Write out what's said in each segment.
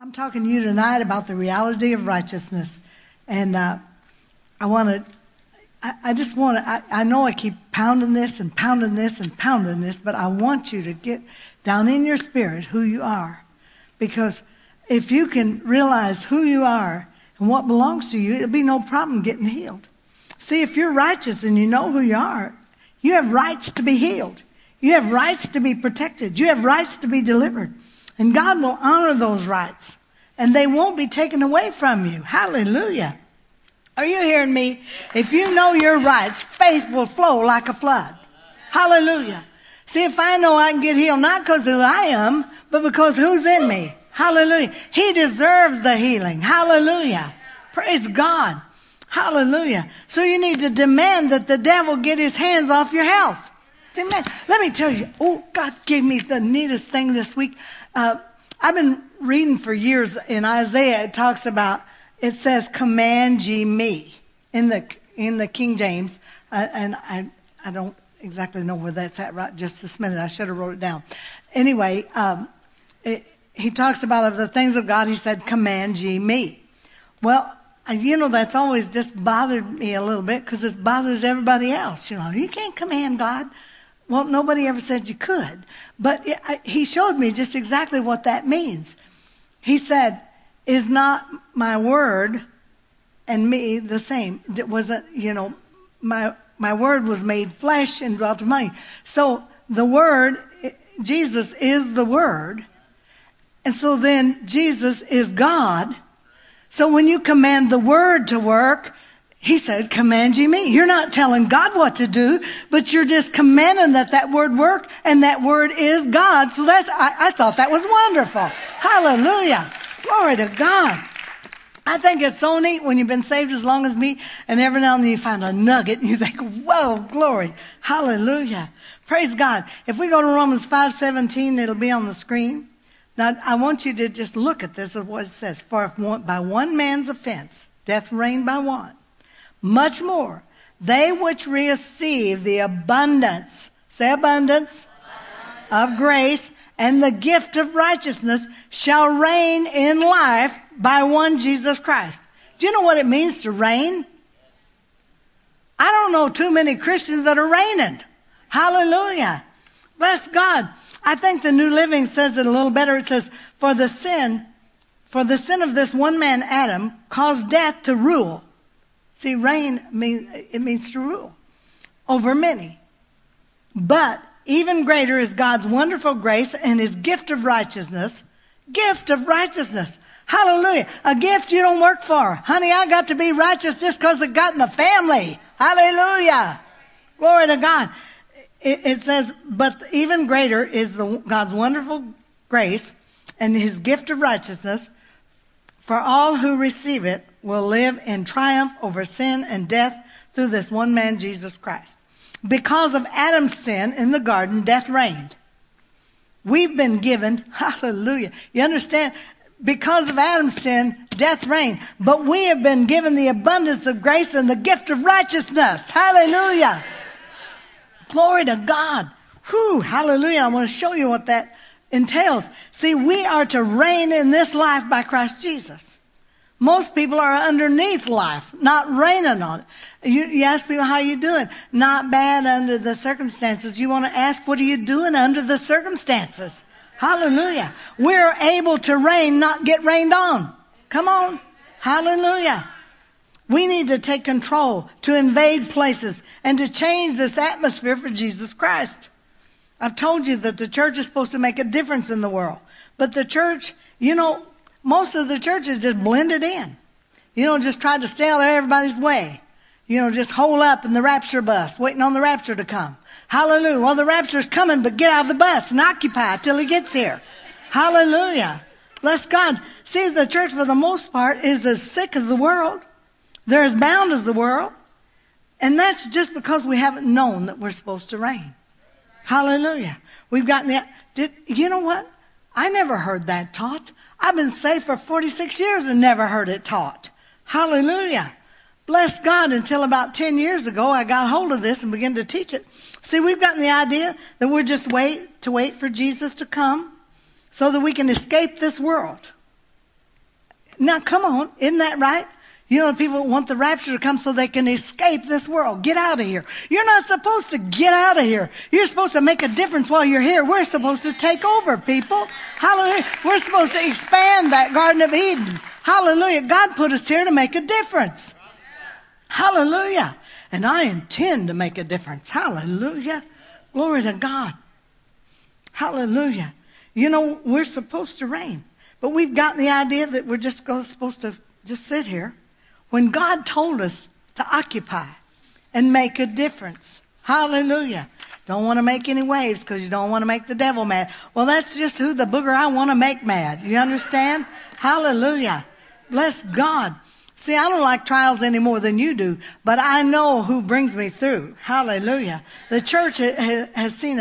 I'm talking to you tonight about the reality of righteousness. And I know I keep pounding this and pounding this and pounding this, but I want you to get down in your spirit who you are. Because if you can realize who you are and what belongs to you, it'll be no problem getting healed. See, if you're righteous and you know who you are, you have rights to be healed. You have rights to be protected. You have rights to be delivered. And God will honor those rights. And they won't be taken away from you. Hallelujah. Are you hearing me? If you know your rights, faith will flow like a flood. Hallelujah. See, if I know I can get healed, not because of who I am, but because who's in me. Hallelujah. He deserves the healing. Hallelujah. Praise God. Hallelujah. So you need to demand that the devil get his hands off your health. Demand. Let me tell you, God gave me the neatest thing this week. I've been reading for years in Isaiah. It talks about, it says, command ye me in the King James. And I don't exactly know where that's at right just this minute. I should have wrote it down. Anyway, he talks about of the things of God. He said, command ye me. Well, that's always just bothered me a little bit because it bothers everybody else. You can't command God. Well, nobody ever said you could. But he showed me just exactly what that means. He said, is not my word and me the same? It wasn't, my word was made flesh and dwelt among you. So the word, Jesus is the word. And so then Jesus is God. So when you command the word to work, he said, command ye me. You're not telling God what to do, but you're just commanding that word work, and that word is God. So I thought that was wonderful. Hallelujah. Glory to God. I think it's so neat when you've been saved as long as me, and every now and then you find a nugget, and you think, whoa, glory. Hallelujah. Praise God. If we go to Romans 5:17, it'll be on the screen. Now, I want you to just look at this, is what it says. For if by one man's offense, death reigned by one, much more, they which receive the abundance, say abundance, of grace and the gift of righteousness shall reign in life by one Jesus Christ. Do you know what it means to reign? I don't know too many Christians that are reigning. Hallelujah. Bless God. I think the New Living says it a little better. It says, for the sin of this one man, Adam, caused death to rule. See, reign means to rule over many. But even greater is God's wonderful grace and his gift of righteousness. Gift of righteousness. Hallelujah. A gift you don't work for. Honey, I got to be righteous just because it got in the family. Hallelujah. Glory to God. It says, but even greater is God's wonderful grace and his gift of righteousness. For all who receive it will live in triumph over sin and death through this one man, Jesus Christ. Because of Adam's sin in the garden, death reigned. We've been given, hallelujah. You understand? Because of Adam's sin, death reigned. But we have been given the abundance of grace and the gift of righteousness. Hallelujah. Glory to God. Whew, hallelujah. I want to show you what that entails. See, we are to reign in this life by Christ Jesus. Most people are underneath life, not reigning on it. You ask people, how you doing? Not bad under the circumstances. You want to ask, what are you doing under the circumstances? Hallelujah. We're able to reign, not get rained on. Come on. Hallelujah. We need to take control, to invade places, and to change this atmosphere for Jesus Christ. I've told you that the church is supposed to make a difference in the world. But the church, most of the churches just blended in. Just tried to stay out of everybody's way. Just hole up in the rapture bus, waiting on the rapture to come. Hallelujah. Well, the rapture's coming, but get out of the bus and occupy till he gets here. Hallelujah. Bless God. See, the church, for the most part, is as sick as the world. They're as bound as the world. And that's just because we haven't known that we're supposed to reign. Hallelujah. We've gotten you know what? I never heard that taught. I've been saved for 46 years and never heard it taught. Hallelujah. Bless God. Until about 10 years ago, I got hold of this and began to teach it. See, we've gotten the idea that we're just wait for Jesus to come so that we can escape this world. Now, come on. Isn't that right? You know, people want the rapture to come so they can escape this world. Get out of here. You're not supposed to get out of here. You're supposed to make a difference while you're here. We're supposed to take over, people. Hallelujah. We're supposed to expand that Garden of Eden. Hallelujah. God put us here to make a difference. Hallelujah. And I intend to make a difference. Hallelujah. Glory to God. Hallelujah. You know, we're supposed to reign. But we've gotten the idea that we're just supposed to just sit here. When God told us to occupy and make a difference. Hallelujah. Don't want to make any waves because you don't want to make the devil mad. Well, that's just who the booger I want to make mad. You understand? Hallelujah. Bless God. See, I don't like trials any more than you do, but I know who brings me through. Hallelujah. The church has seen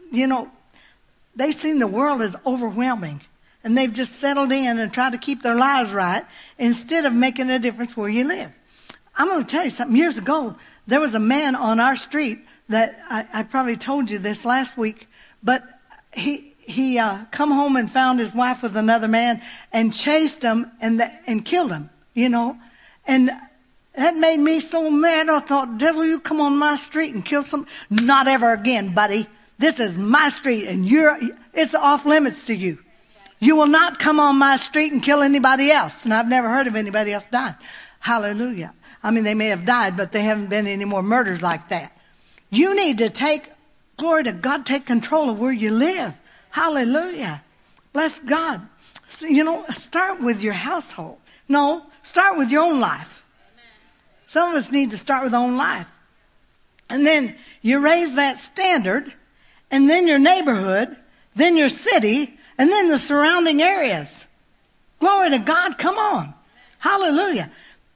they've seen the world as overwhelming. And they've just settled in and tried to keep their lives right instead of making a difference where you live. I'm going to tell you something. Years ago, there was a man on our street that I probably told you this last week, but he come home and found his wife with another man and chased him and killed him, you know. And that made me so mad. I thought, devil, you come on my street and kill some. Not ever again, buddy. This is my street and it's off limits to you. You will not come on my street and kill anybody else. And I've never heard of anybody else dying. Hallelujah. I mean, they may have died, but there haven't been any more murders like that. You need to glory to God, take control of where you live. Hallelujah. Bless God. So, start with your household. No, start with your own life. Some of us need to start with our own life. And then you raise that standard, and then your neighborhood, then your city, and then the surrounding areas. Glory to God. Come on. Hallelujah.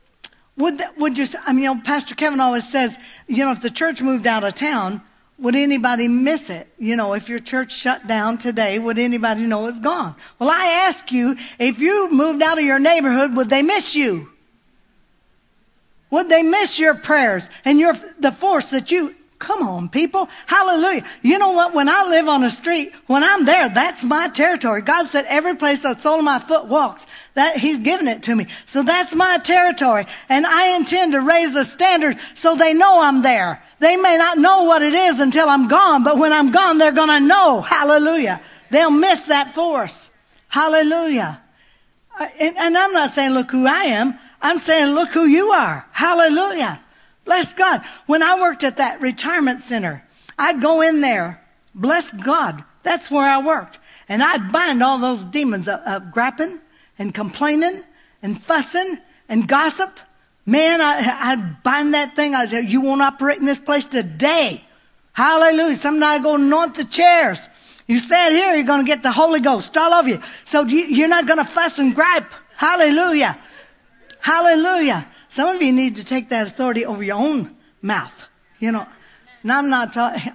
Pastor Kevin always says, if the church moved out of town, would anybody miss it? If your church shut down today, would anybody know it's gone? Well, I ask you, if you moved out of your neighborhood, would they miss you? Would they miss your prayers and the force that you... Come on, people. Hallelujah. You know what? When I live on a street, when I'm there, that's my territory. God said every place the sole of my foot walks, that He's given it to me. So that's my territory. And I intend to raise the standard so they know I'm there. They may not know what it is until I'm gone, but when I'm gone, they're going to know. Hallelujah. They'll miss that force. Hallelujah. And I'm not saying, look who I am. I'm saying, look who you are. Hallelujah. Bless God. When I worked at that retirement center, I'd go in there. Bless God. That's where I worked. And I'd bind all those demons of griping and complaining and fussing and gossip. Man, I'd bind that thing. I'd say, you won't operate in this place today. Hallelujah. Somebody go anoint the chairs. You sat here, you're going to get the Holy Ghost all over you. So you're not going to fuss and gripe. Hallelujah. Hallelujah. Some of you need to take that authority over your own mouth. And I'm not talking,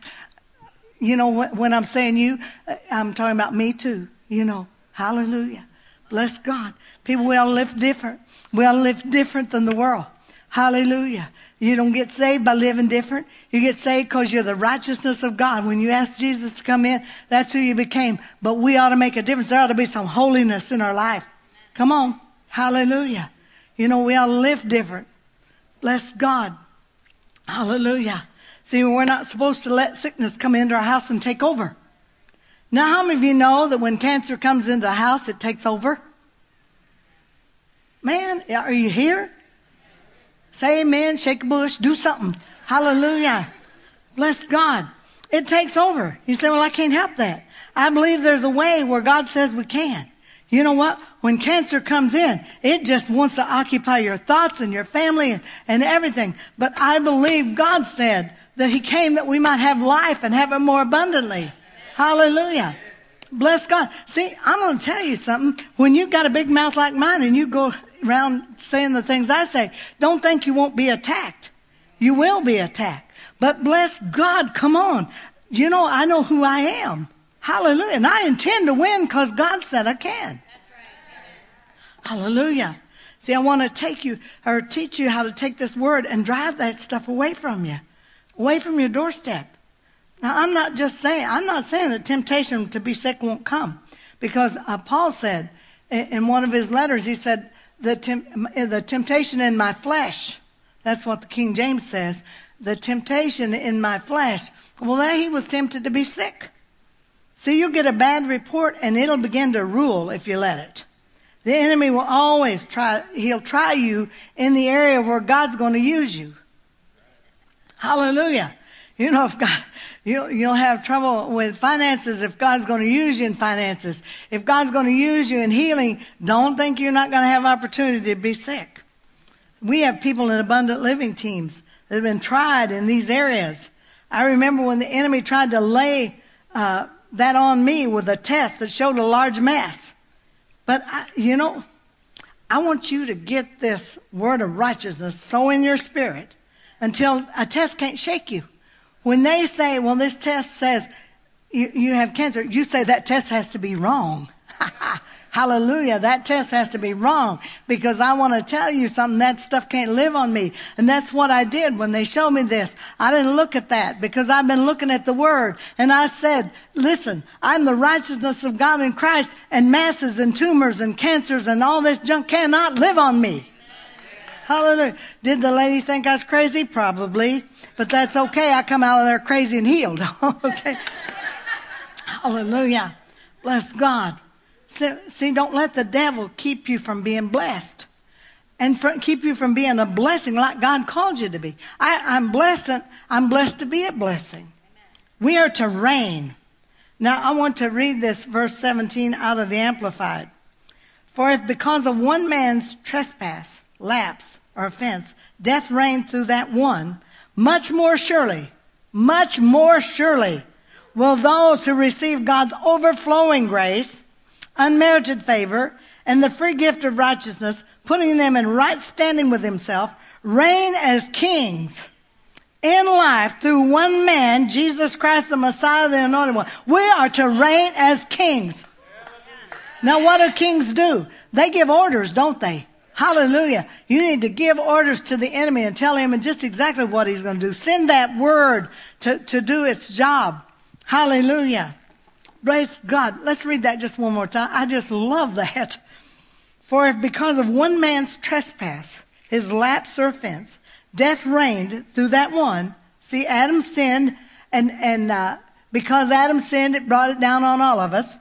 when I'm saying you, I'm talking about me too. Hallelujah. Bless God. People, we all live different. We all live different than the world. Hallelujah. You don't get saved by living different. You get saved because you're the righteousness of God. When you ask Jesus to come in, that's who you became. But we ought to make a difference. There ought to be some holiness in our life. Come on. Hallelujah. We ought to live different. Bless God. Hallelujah. See, we're not supposed to let sickness come into our house and take over. Now, how many of you know that when cancer comes into the house, it takes over? Man, are you here? Say amen, shake a bush, do something. Hallelujah. Bless God. It takes over. You say, well, I can't help that. I believe there's a way where God says we can. You know what? When cancer comes in, it just wants to occupy your thoughts and your family and everything. But I believe God said that He came that we might have life and have it more abundantly. Hallelujah. Bless God. See, I'm going to tell you something. When you've got a big mouth like mine and you go around saying the things I say, don't think you won't be attacked. You will be attacked. But bless God, come on. I know who I am. Hallelujah. And I intend to win because God said I can. That's right. Hallelujah. See, I want to teach you how to take this word and drive that stuff away from you, away from your doorstep. Now, I'm not saying that temptation to be sick won't come, because Paul said, in one of his letters, he said, the temptation in my flesh. That's what the King James says. The temptation in my flesh. Well, there he was tempted to be sick. See, you get a bad report and it'll begin to rule if you let it. The enemy will always he'll try you in the area where God's going to use you. Hallelujah. You know, if God, you'll have trouble with finances if God's going to use you in finances. If God's going to use you in healing, don't think you're not going to have opportunity to be sick. We have people in abundant living teams that have been tried in these areas. I remember when the enemy tried to lay that on me with a test that showed a large mass. But, I want you to get this word of righteousness so in your spirit until a test can't shake you. When they say, well, this test says you have cancer, you say that test has to be wrong. Hallelujah. That test has to be wrong because I want to tell you something. That stuff can't live on me. And that's what I did when they showed me this. I didn't look at that because I've been looking at the word. And I said, listen, I'm the righteousness of God in Christ, and masses and tumors and cancers and all this junk cannot live on me. Hallelujah. Did the lady think I was crazy? Probably. But that's okay. I come out of there crazy and healed. Okay. Hallelujah. Bless God. See, don't let the devil keep you from being blessed and keep you from being a blessing like God called you to be. I'm blessed, and I'm blessed to be a blessing. We are to reign. Now, I want to read this verse 17 out of the Amplified. For if because of one man's trespass, lapse, or offense, death reigned through that one, much more surely will those who receive God's overflowing grace, unmerited favor, and the free gift of righteousness, putting them in right standing with himself, reign as kings in life through one man, Jesus Christ, the Messiah, the Anointed One. We are to reign as kings. Now, what do kings do? They give orders, don't they? Hallelujah. You need to give orders to the enemy and tell him just exactly what he's going to do. Send that word to do its job. Hallelujah. Praise God. Let's read that just one more time. I just love that. For if because of one man's trespass, his lapse or offense, death reigned through that one. See, Adam sinned, and because Adam sinned, it brought it down on all of us.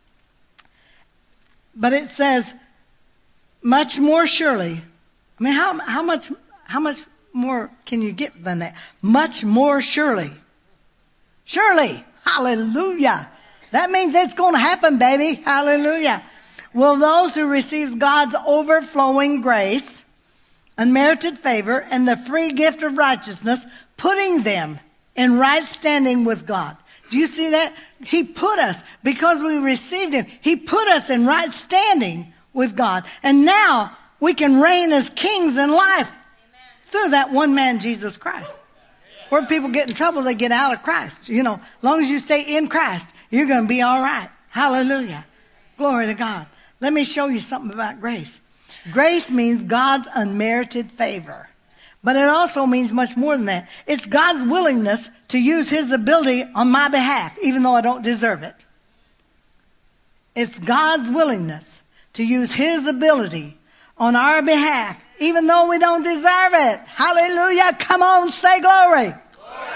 But it says, much more surely. I mean, how much more can you get than that? Much more surely. Surely. Hallelujah. That means it's going to happen, baby. Hallelujah. Will those who receive God's overflowing grace, unmerited favor, and the free gift of righteousness, putting them in right standing with God. Do you see that? He put us, because we received him, he put us in right standing with God. And now we can reign as kings in life through that one man, Jesus Christ. Where people get in trouble, they get out of Christ. As long as you stay in Christ, you're going to be all right. Hallelujah. Glory to God. Let me show you something about grace. Grace means God's unmerited favor. But it also means much more than that. It's God's willingness to use his ability on my behalf, even though I don't deserve it. It's God's willingness to use his ability on our behalf, even though we don't deserve it. Hallelujah. Come on, say glory. Glory.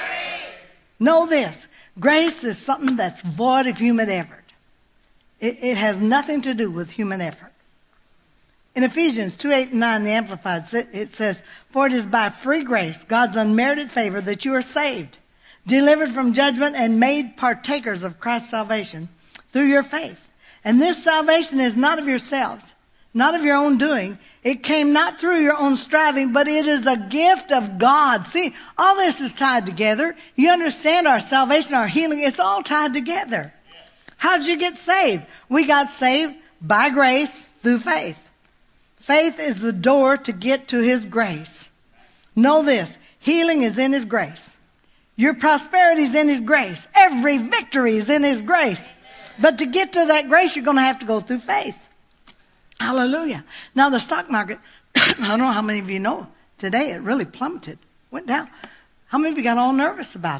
Know this. Grace is something that's void of human effort. It has nothing to do with human effort. In Ephesians 2:8-9, the Amplified, it says, for it is by free grace, God's unmerited favor, that you are saved, delivered from judgment, and made partakers of Christ's salvation through your faith. And this salvation is not of yourselves, not of your own doing. It came not through your own striving, but it is a gift of God. See, all this is tied together. You understand our salvation, our healing, it's all tied together. How did you get saved? We got saved by grace through faith. Faith is the door to get to his grace. Know this, healing is in his grace. Your prosperity is in his grace. Every victory is in his grace. But to get to that grace, you're going to have to go through faith. Hallelujah. Now the stock market, I don't know how many of you know, today it really plummeted, went down. How many of you got all nervous about it?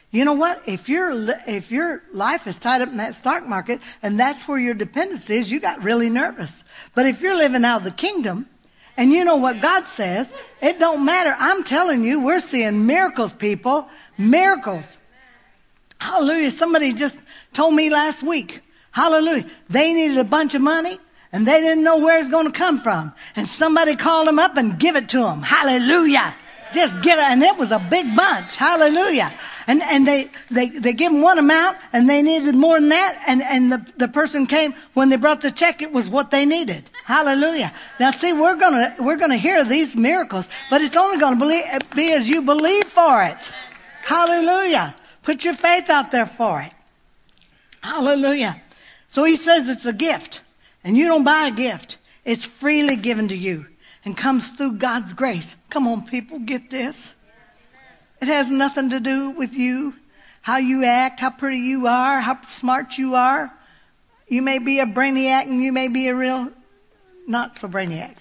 You know what? If your life is tied up in that stock market and that's where your dependence is, you got really nervous. But if you're living out of the kingdom and you know what God says, it don't matter. I'm telling you, we're seeing miracles, people. Miracles. Hallelujah. Somebody just told me last week, hallelujah, they needed a bunch of money and they didn't know where it's going to come from. And somebody called them up and give it to them. Hallelujah. Just give it. And it was a big bunch. Hallelujah. And they give them one amount and they needed more than that. And the person came, when they brought the check, it was what they needed. Hallelujah. Now see, we're gonna hear these miracles, but it's only gonna be as you believe for it. Hallelujah. Put your faith out there for it. Hallelujah. So he says it's a gift. And you don't buy a gift. It's freely given to you and comes through God's grace. Come on, people, get this. It has nothing to do with you, how you act, how pretty you are, how smart you are. You may be a brainiac and you may be a real not so brainiac.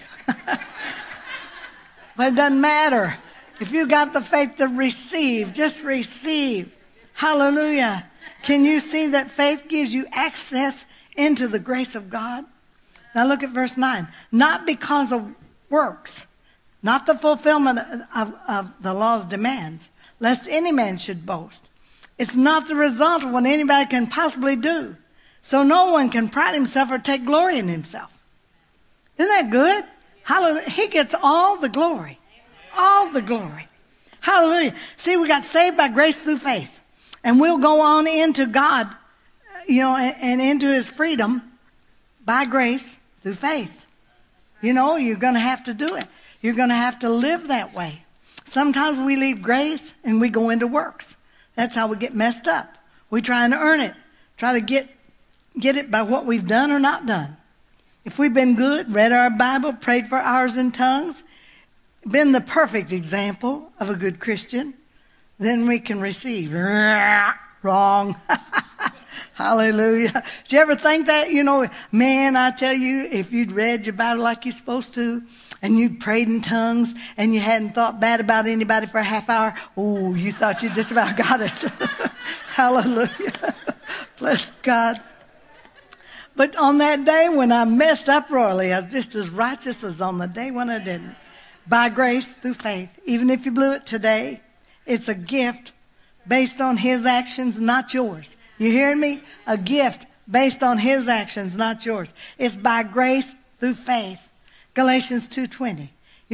But it doesn't matter. If you got the faith to receive, just receive. Hallelujah. Can you see that faith gives you access into the grace of God? Now look at verse 9. Not because of works, not the fulfillment of the law's demands, lest any man should boast. It's not the result of what anybody can possibly do. So no one can pride himself or take glory in himself. Isn't that good? Hallelujah. He gets all the glory. All the glory. Hallelujah. See, we got saved by grace through faith. And we'll go on into God, and into his freedom by grace through faith. You're going to have to do it. You're going to have to live that way. Sometimes we leave grace and we go into works. That's how we get messed up. We try and earn it. Try to get it by what we've done or not done. If we've been good, read our Bible, prayed for hours in tongues, been the perfect example of a good Christian, then we can receive. Wrong. Hallelujah. Did you ever think that? Man, I tell you, if you'd read your Bible like you're supposed to, and you prayed in tongues, and you hadn't thought bad about anybody for a half hour, oh, you thought you just about got it. Hallelujah. Bless God. But on that day when I messed up royally, I was just as righteous as on the day when I didn't. By grace through faith. Even if you blew it today, it's a gift based on his actions, not yours. You hearing me? A gift based on his actions, not yours. It's by grace through faith. Galatians 2:20.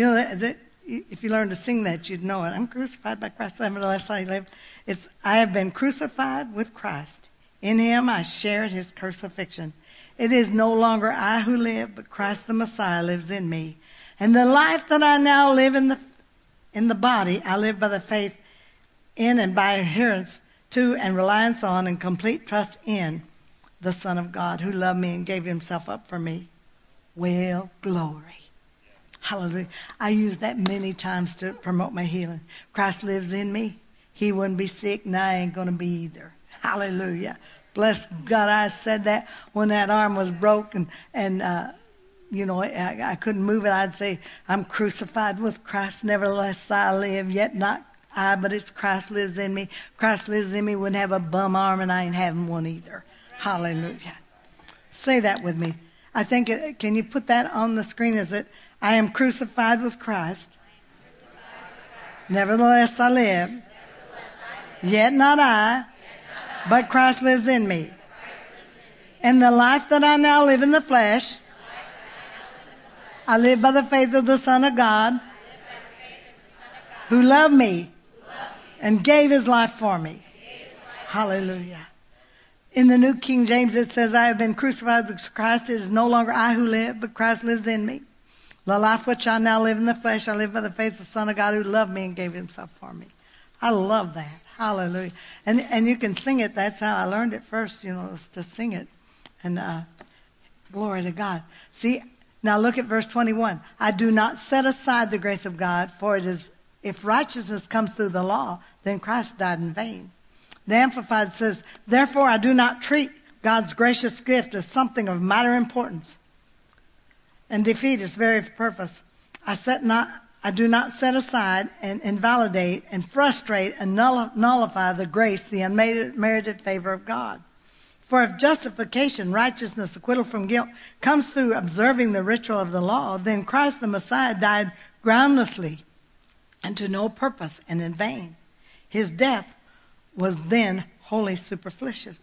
If you learn to sing that, you'd know it. I'm crucified by Christ. Nevertheless, I live. I have been crucified with Christ. In him I share his crucifixion. It is no longer I who live, but Christ the Messiah lives in me. And the life that I now live in the body, I live by the faith in and by adherence to and reliance on and complete trust in the Son of God who loved me and gave himself up for me. Well, glory. Hallelujah. I use that many times to promote my healing. Christ lives in me. He wouldn't be sick, and I ain't going to be either. Hallelujah. Bless God, I said that when that arm was broken and I couldn't move it. I'd say, I'm crucified with Christ. Nevertheless, I live, yet not I, but it's Christ lives in me. Christ lives in me. Wouldn't have a bum arm, and I ain't having one either. Hallelujah. Say that with me. I think, can you put that on the screen? Is it, I am crucified with Christ. Nevertheless, I live. Yet not I, but Christ lives in me. And the life that I now live in the flesh, I live by the faith of the Son of God, who loved me and gave his life for me. Hallelujah. In the New King James, it says, I have been crucified with Christ. It is no longer I who live, but Christ lives in me. The life which I now live in the flesh, I live by the faith of the Son of God who loved me and gave himself for me. I love that. Hallelujah. And you can sing it. That's how I learned it first, was to sing it. And glory to God. See, now look at verse 21. I do not set aside the grace of God, for it is, if righteousness comes through the law, then Christ died in vain. The Amplified says, therefore I do not treat God's gracious gift as something of matter importance and defeat its very purpose. I set I do not set aside and invalidate and frustrate and nullify the grace, the unmerited favor of God. For if justification, righteousness, acquittal from guilt comes through observing the ritual of the law, then Christ the Messiah died groundlessly and to no purpose and in vain. His death was then wholly superfluous.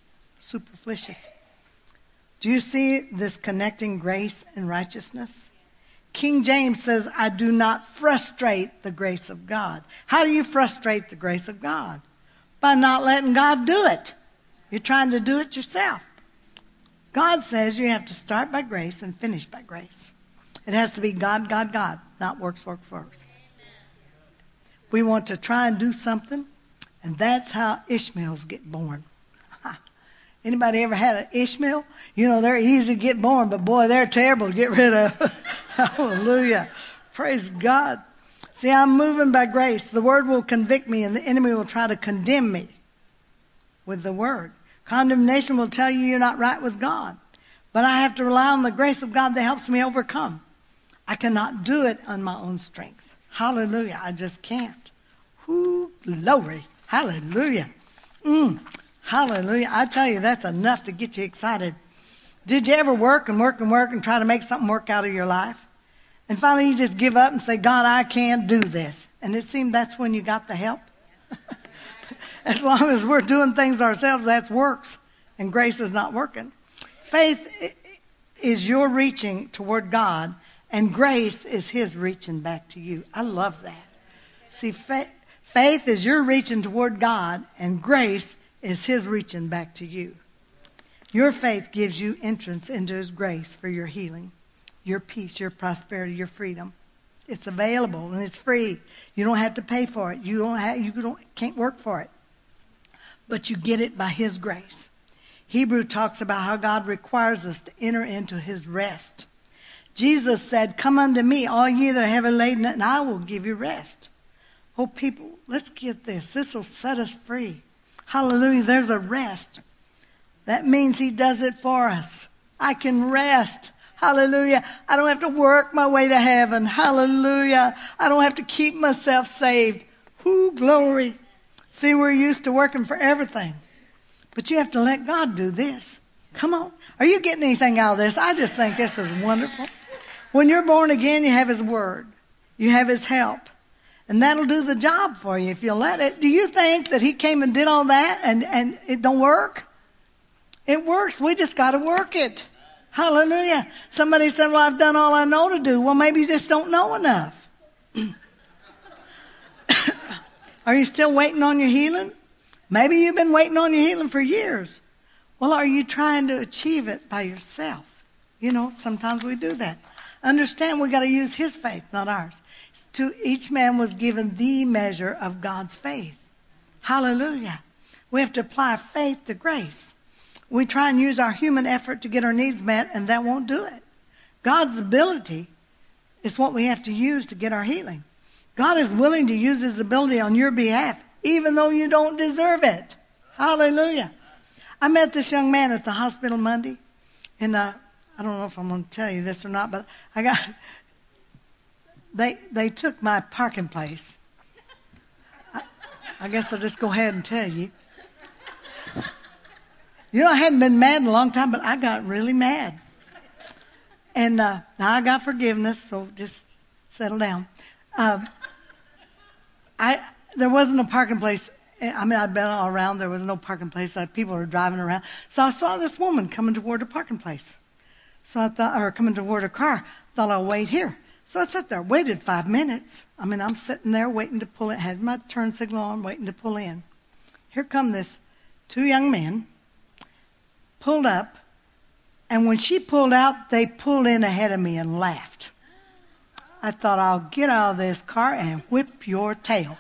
Do you see this connecting grace and righteousness? King James says, I do not frustrate the grace of God. How do you frustrate the grace of God? By not letting God do it. You're trying to do it yourself. God says you have to start by grace and finish by grace. It has to be God, God, God, not works, works, works. We want to try and do something, and that's how Ishmaels get born. Anybody ever had an Ishmael? You know, they're easy to get born, but boy, they're terrible to get rid of. Hallelujah. Praise God. See, I'm moving by grace. The word will convict me, and the enemy will try to condemn me with the word. Condemnation will tell you you're not right with God. But I have to rely on the grace of God that helps me overcome. I cannot do it on my own strength. Hallelujah. I just can't. Whoo, glory. Hallelujah. Hallelujah. I tell you, that's enough to get you excited. Did you ever work and try to make something work out of your life? And finally you just give up and say, God, I can't do this. And it seemed that's when you got the help. As long as we're doing things ourselves, that's works. And grace is not working. Faith is your reaching toward God, and grace is his reaching back to you. I love that. See, faith is your reaching toward God, and grace is his reaching back to you. Your faith gives you entrance into his grace for your healing, your peace, your prosperity, your freedom. It's available and it's free. You don't have to pay for it. You can't work for it. But you get it by his grace. Hebrew talks about how God requires us to enter into his rest. Jesus said, come unto me, all ye that are heavy laden, and I will give you rest. Oh, people, let's get this. This will set us free. Hallelujah, there's a rest. That means he does it for us. I can rest. Hallelujah. I don't have to work my way to heaven. Hallelujah. I don't have to keep myself saved. Whoo, glory. See, we're used to working for everything. But you have to let God do this. Come on. Are you getting anything out of this? I just think this is wonderful. When you're born again, you have his word. You have his help. And that'll do the job for you if you'll let it. Do you think that he came and did all that and it don't work? It works. We just got to work it. Hallelujah. Somebody said, well, I've done all I know to do. Well, maybe you just don't know enough. Are you still waiting on your healing? Maybe you've been waiting on your healing for years. Well, are you trying to achieve it by yourself? You know, sometimes we do that. Understand we got to use his faith, not ours. To each man was given the measure of God's faith. Hallelujah. We have to apply faith to grace. We try and use our human effort to get our needs met, and that won't do it. God's ability is what we have to use to get our healing. God is willing to use his ability on your behalf, even though you don't deserve it. Hallelujah. I met this young man at the hospital Monday, and I don't know if I'm going to tell you this or not, but they took my parking place. I guess I'll just go ahead and tell you. You know, I hadn't been mad in a long time, but I got really mad. And now I got forgiveness, so just settle down. There wasn't a parking place. I mean, I'd been all around. There was no parking place. People were driving around. So I saw this woman coming toward a parking place. So I thought, or coming toward a car. Thought I'll wait here. So I sat there, waited 5 minutes. I mean, I'm sitting there waiting to pull in. Had my turn signal on, waiting to pull in. Here come this 2 young men. Pulled up. And when she pulled out, they pulled in ahead of me and laughed. I thought, I'll get out of this car and whip your tail.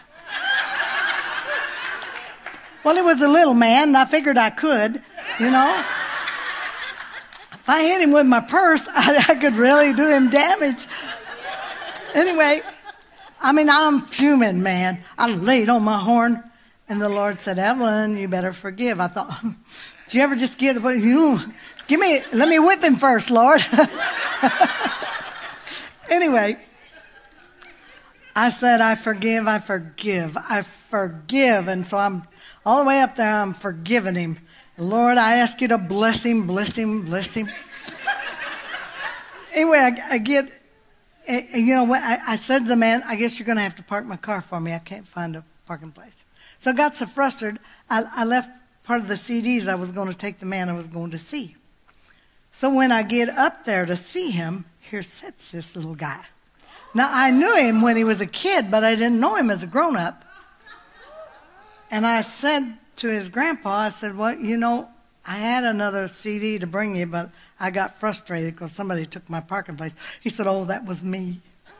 Well, it was a little man, and I figured I could, you know. If I hit him with my purse, I could really do him damage. Anyway, I mean, I'm fuming, man. I laid on my horn, and the Lord said, Evelyn, you better forgive. I thought, did you ever just let me whip him first, Lord. Anyway, I said, I forgive, I forgive, I forgive. And so I'm all the way up there, I'm forgiving him. Lord, I ask you to bless him, bless him, bless him. Anyway, I get, you know, I said to the man, I guess you're going to have to park my car for me. I can't find a parking place. So I got so frustrated, I left part of the CDs I was going to take the man I was going to see. So when I get up there to see him, here sits this little guy. Now, I knew him when he was a kid, but I didn't know him as a grown-up. And I said to his grandpa, I said, well, you know, I had another CD to bring you, but I got frustrated because somebody took my parking place. He said, oh, that was me.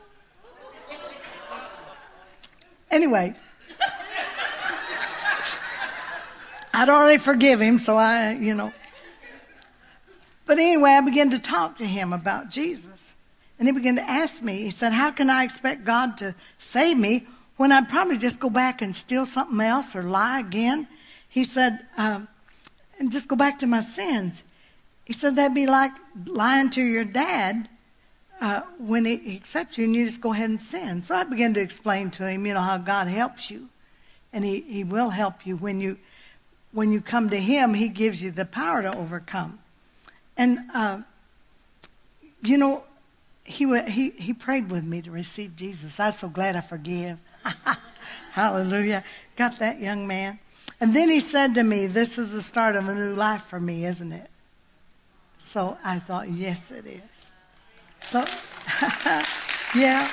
Anyway, I'd already forgive him, so you know. But anyway, I began to talk to him about Jesus. And he began to ask me, he said, how can I expect God to save me when I'd probably just go back and steal something else or lie again? He said, and just go back to my sins. He said, that'd be like lying to your dad when he accepts you and you just go ahead and sin. So I began to explain to him, you know, how God helps you. And he will help you. When you come to him, he gives you the power to overcome. And, you know, he prayed with me to receive Jesus. I'm so glad I forgive. Hallelujah. Got that, young man. And then he said to me, this is the start of a new life for me, isn't it? So I thought, yes, it is. So, yeah.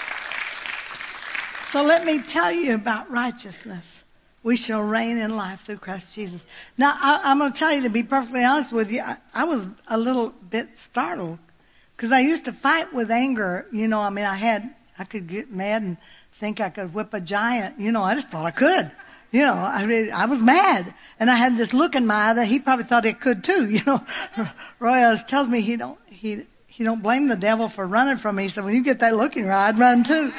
So let me tell you about righteousness. We shall reign in life through Christ Jesus. Now, I'm going to tell you, to be perfectly honest with you, I was a little bit startled because I used to fight with anger. You know, I mean, I could get mad and think I could whip a giant. You know, I just thought I could. You know, I was mad. And I had this look in my eye that he probably thought he could too. You know, Roy always tells me he don't blame the devil for running from me. He said, when you get that look in your eye, I'd run too.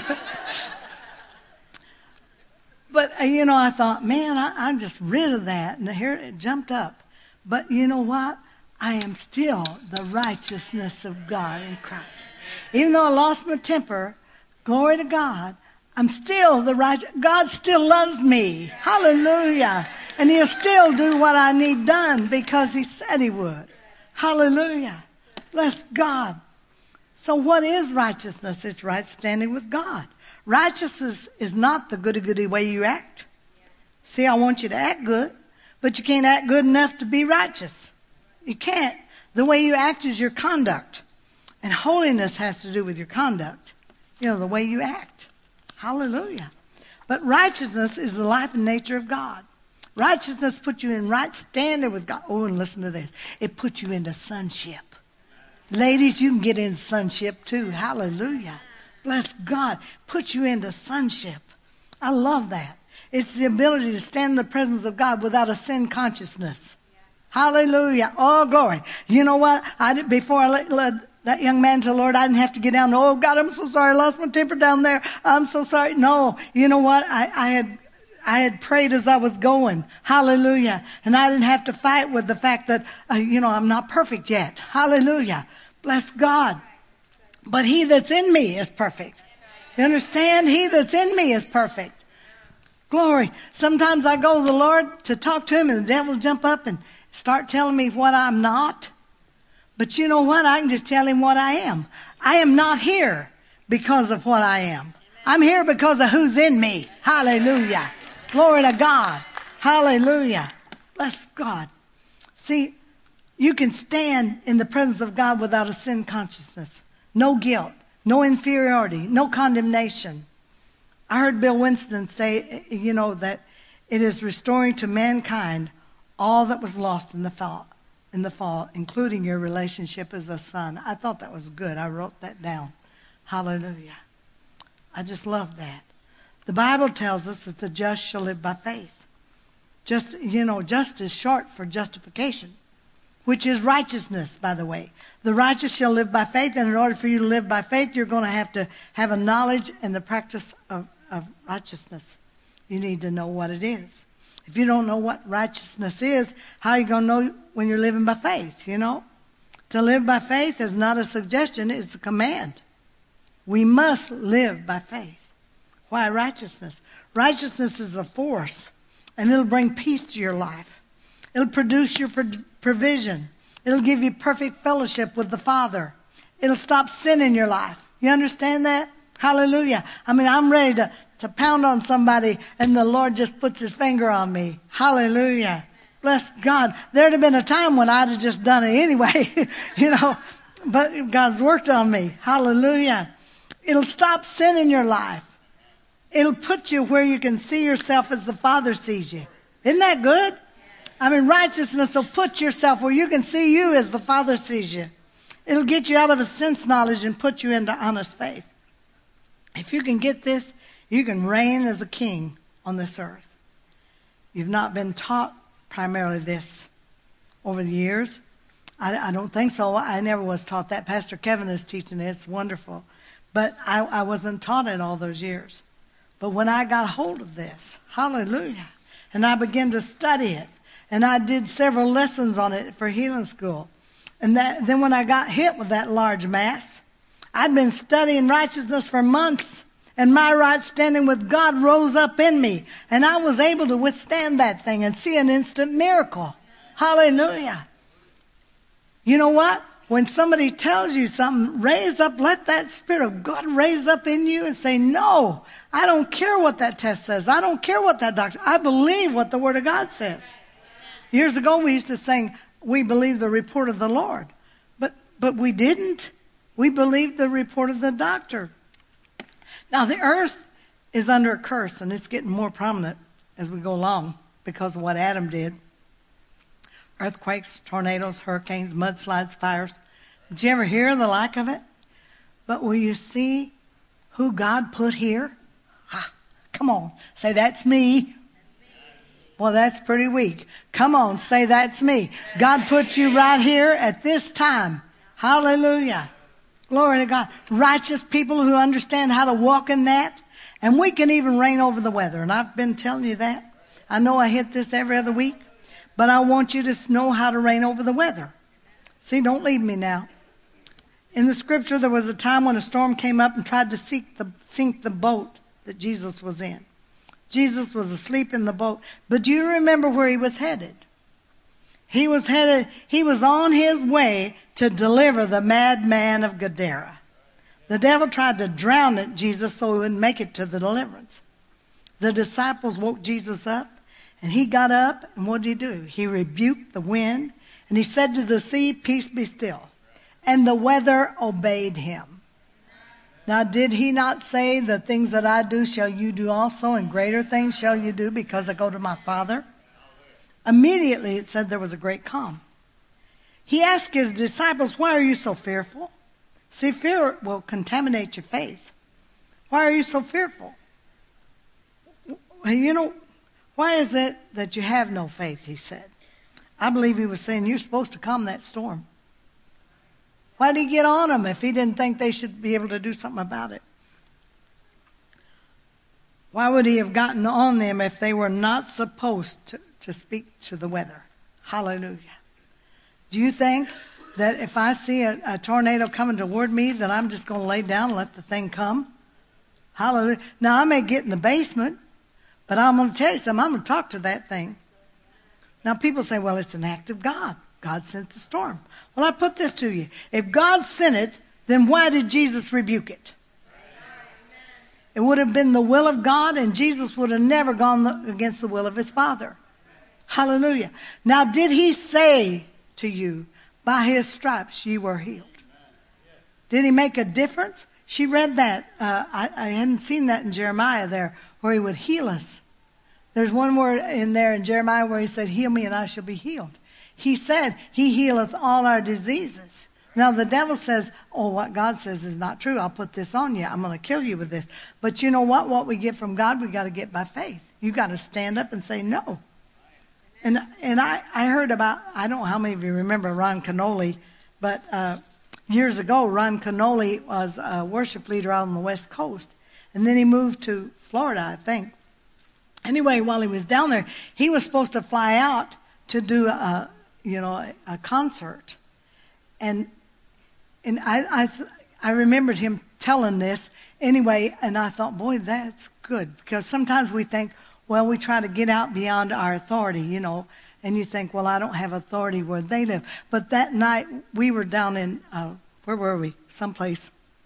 But, you know, I thought, man, I'm just rid of that. And here it jumped up. But you know what? I am still the righteousness of God in Christ. Even though I lost my temper, glory to God, I'm still the righteous. God still loves me. Hallelujah. And he'll still do what I need done because he said he would. Hallelujah. Bless God. So what is righteousness? It's right standing with God. Righteousness is not the goody-goody way you act. See, I want you to act good, but you can't act good enough to be righteous. You can't. The way you act is your conduct. And holiness has to do with your conduct. You know, the way you act. Hallelujah. But righteousness is the life and nature of God. Righteousness puts you in right standing with God. Oh, and listen to this. It puts you into sonship. Ladies, you can get in sonship too. Hallelujah. Bless God. Puts you into sonship. I love that. It's the ability to stand in the presence of God without a sin consciousness. Hallelujah. Oh, glory. You know what? Before I led that young man to the Lord, I didn't have to get down. Oh, God, I'm so sorry. I lost my temper down there. I'm so sorry. No. You know what? I had prayed as I was going. Hallelujah. And I didn't have to fight with the fact that, I'm not perfect yet. Hallelujah. Bless God. But he that's in me is perfect. You understand? He that's in me is perfect. Glory. Sometimes I go to the Lord to talk to him and the devil will jump up and start telling me what I'm not. But you know what? I can just tell him what I am. I am not here because of what I am. I'm here because of who's in me. Hallelujah. Glory to God. Hallelujah. Bless God. See, you can stand in the presence of God without a sin consciousness. No guilt, no inferiority, no condemnation. I heard Bill Winston say, that it is restoring to mankind all that was lost in the fall, including your relationship as a son. I thought that was good. I wrote that down. Hallelujah. I just love that. The Bible tells us that the just shall live by faith. Just is short for justification, which is righteousness, by the way. The righteous shall live by faith, and in order for you to live by faith, you're going to have a knowledge and the practice of righteousness. You need to know what it is. If you don't know what righteousness is, how are you going to know when you're living by faith, To live by faith is not a suggestion, it's a command. We must live by faith. Why righteousness? Righteousness is a force, and it'll bring peace to your life. It'll produce your provision. It'll give you perfect fellowship with the Father. It'll stop sin in your life. You understand that? Hallelujah. I mean, I'm ready to pound on somebody, and the Lord just puts his finger on me. Hallelujah. Bless God. There'd have been a time when I'd have just done it anyway, but God's worked on me. Hallelujah. It'll stop sin in your life. It'll put you where you can see yourself as the Father sees you. Isn't that good? I mean, righteousness will put yourself where you can see you as the Father sees you. It'll get you out of a sense knowledge and put you into honest faith. If you can get this, you can reign as a king on this earth. You've not been taught primarily this over the years. I don't think so. I never was taught that. Pastor Kevin is teaching it. It's wonderful. But I wasn't taught it all those years. But when I got hold of this, hallelujah, and I began to study it, and I did several lessons on it for healing school. And then when I got hit with that large mass, I'd been studying righteousness for months, and my right standing with God rose up in me, and I was able to withstand that thing and see an instant miracle. Hallelujah. You know what? When somebody tells you something, raise up, let that Spirit of God raise up in you and say, no, I don't care what that test says. I don't care what that doctor, I believe what the Word of God says. Years ago, we used to sing, we believe the report of the Lord. But we didn't. We believed the report of the doctor. Now, the earth is under a curse, and it's getting more prominent as we go along because of what Adam did. Earthquakes, tornadoes, hurricanes, mudslides, fires. Did you ever hear the like of it? But will you see who God put here? Come on, say, that's me. Well, that's pretty weak. Come on, say, that's me. God put you right here at this time. Hallelujah. Glory to God. Righteous people who understand how to walk in that. And we can even reign over the weather. And I've been telling you that. I know I hit this every other week. But I want you to know how to reign over the weather. See, don't leave me now. In the scripture, there was a time when a storm came up and tried to sink the boat that Jesus was in. Jesus was asleep in the boat. But do you remember where he was headed? He was on his way to deliver the madman of Gadara. The devil tried to drown Jesus so he wouldn't make it to the deliverance. The disciples woke Jesus up, and he got up, and what did he do? He rebuked the wind, and he said to the sea, peace be still. And the weather obeyed him. Now, did he not say, the things that I do shall you do also, and greater things shall you do because I go to my Father? Immediately, it said there was a great calm. He asked his disciples, why are you so fearful? See, fear will contaminate your faith. Why are you so fearful? You know, why is it that you have no faith, he said. I believe he was saying, you're supposed to calm that storm. Why did he get on them if he didn't think they should be able to do something about it? Why would he have gotten on them if they were not supposed to speak to the weather? Hallelujah. Do you think that if I see a tornado coming toward me, that I'm just going to lay down and let the thing come? Hallelujah. Now, I may get in the basement, but I'm going to tell you something. I'm going to talk to that thing. Now, people say, well, it's an act of God. God sent the storm. Well, I put this to you. If God sent it, then why did Jesus rebuke it? It would have been the will of God, and Jesus would have never gone against the will of his Father. Hallelujah. Now, did he say to you, by his stripes you were healed? Did he make a difference? She read that. I hadn't seen that in Jeremiah there, where he would heal us. There's one word in there in Jeremiah where he said, heal me and I shall be healed. He said, he healeth all our diseases. Now the devil says, oh, what God says is not true. I'll put this on you. I'm going to kill you with this. But you know what? What we get from God, we got to get by faith. You got to stand up and say no. And I heard about, I don't know how many of you remember Ron Canoli, but years ago, Ron Canoli was a worship leader out on the West Coast. And then he moved to Florida, I think. Anyway, while he was down there, he was supposed to fly out to do a concert. And I remembered him telling this anyway, and I thought, boy, that's good. Because sometimes we think, well, we try to get out beyond our authority, you know, and you think, well, I don't have authority where they live. But that night, we were down in, where were we? Someplace.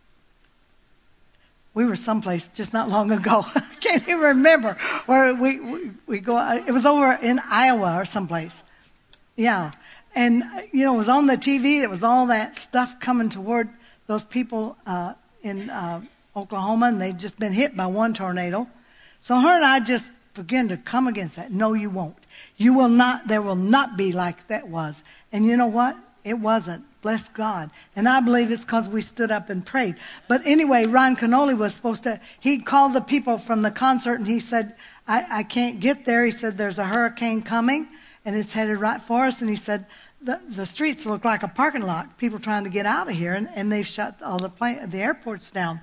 We were someplace just not long ago. I can't even remember where we go. It was over in Iowa or someplace. Yeah. And, you know, it was on the TV. It was all that stuff coming toward those people in Oklahoma, and they'd just been hit by one tornado. So her and I just began to come against that. No, you won't. You will not. There will not be like that was. And you know what? It wasn't. Bless God. And I believe it's because we stood up and prayed. But anyway, Ron Canoli was supposed to, he called the people from the concert, and he said, I can't get there. He said, there's a hurricane coming, and it's headed right for us. And he said, the streets look like a parking lot, people trying to get out of here, and they've shut all the airports down.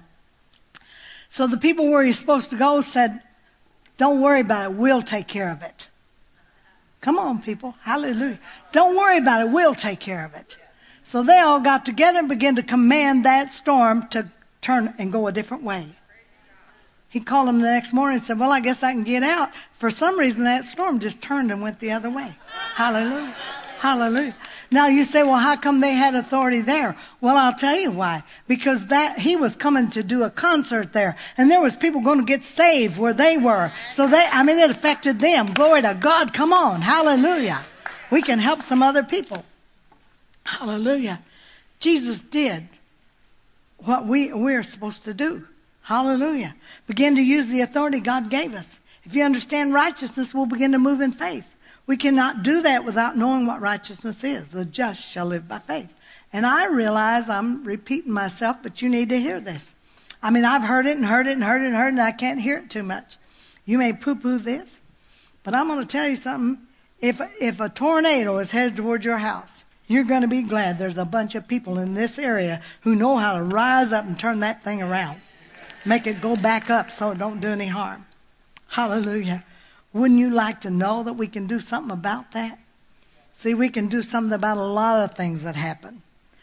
So the people where he's supposed to go said, don't worry about it, we'll take care of it. Come on, people. Hallelujah. Don't worry about it, we'll take care of it. So they all got together and began to command that storm to turn and go a different way. He called them the next morning and said, well, I guess I can get out. For some reason, that storm just turned and went the other way. Hallelujah. Hallelujah. Now you say, well, how come they had authority there? Well, I'll tell you why. Because he was coming to do a concert there. And there was people going to get saved where they were. So it affected them. Glory to God. Come on. Hallelujah. We can help some other people. Hallelujah. Jesus did what we're supposed to do. Hallelujah. Begin to use the authority God gave us. If you understand righteousness, we'll begin to move in faith. We cannot do that without knowing what righteousness is. The just shall live by faith. And I realize I'm repeating myself, but you need to hear this. I mean, I've heard it and heard it and heard it and heard it, and I can't hear it too much. You may poo-poo this, but I'm going to tell you something. If a tornado is headed toward your house, you're going to be glad there's a bunch of people in this area who know how to rise up and turn that thing around. Make it go back up so it don't do any harm. Hallelujah. Wouldn't you like to know that we can do something about that? See, we can do something about a lot of things that happen.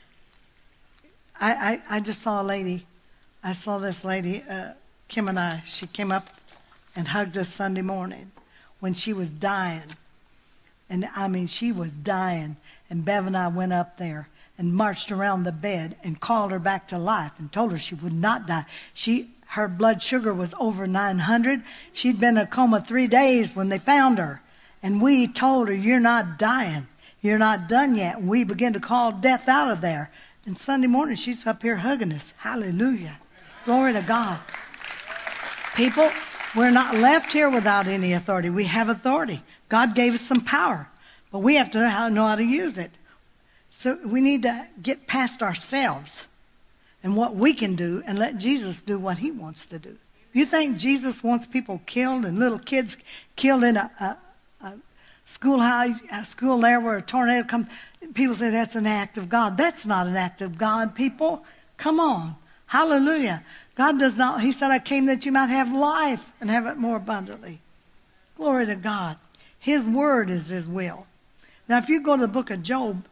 I just saw a lady. I saw this lady, Kim and I. She came up and hugged us Sunday morning when she was dying. And I mean, she was dying. And Bev and I went up there and marched around the bed and called her back to life and told her she would not die. Her blood sugar was over 900. She'd been in a coma 3 days when they found her. And we told her, you're not dying. You're not done yet. And we began to call death out of there. And Sunday morning, she's up here hugging us. Hallelujah. Glory to God. People, we're not left here without any authority. We have authority. God gave us some power. But we have to know how to use it. So we need to get past ourselves and what we can do and let Jesus do what he wants to do. You think Jesus wants people killed and little kids killed in a school there where a tornado comes? People say that's an act of God. That's not an act of God, people. Come on. Hallelujah. God does not, he said, I came that you might have life and have it more abundantly. Glory to God. His word is his will. Now, if you go to the book of Job,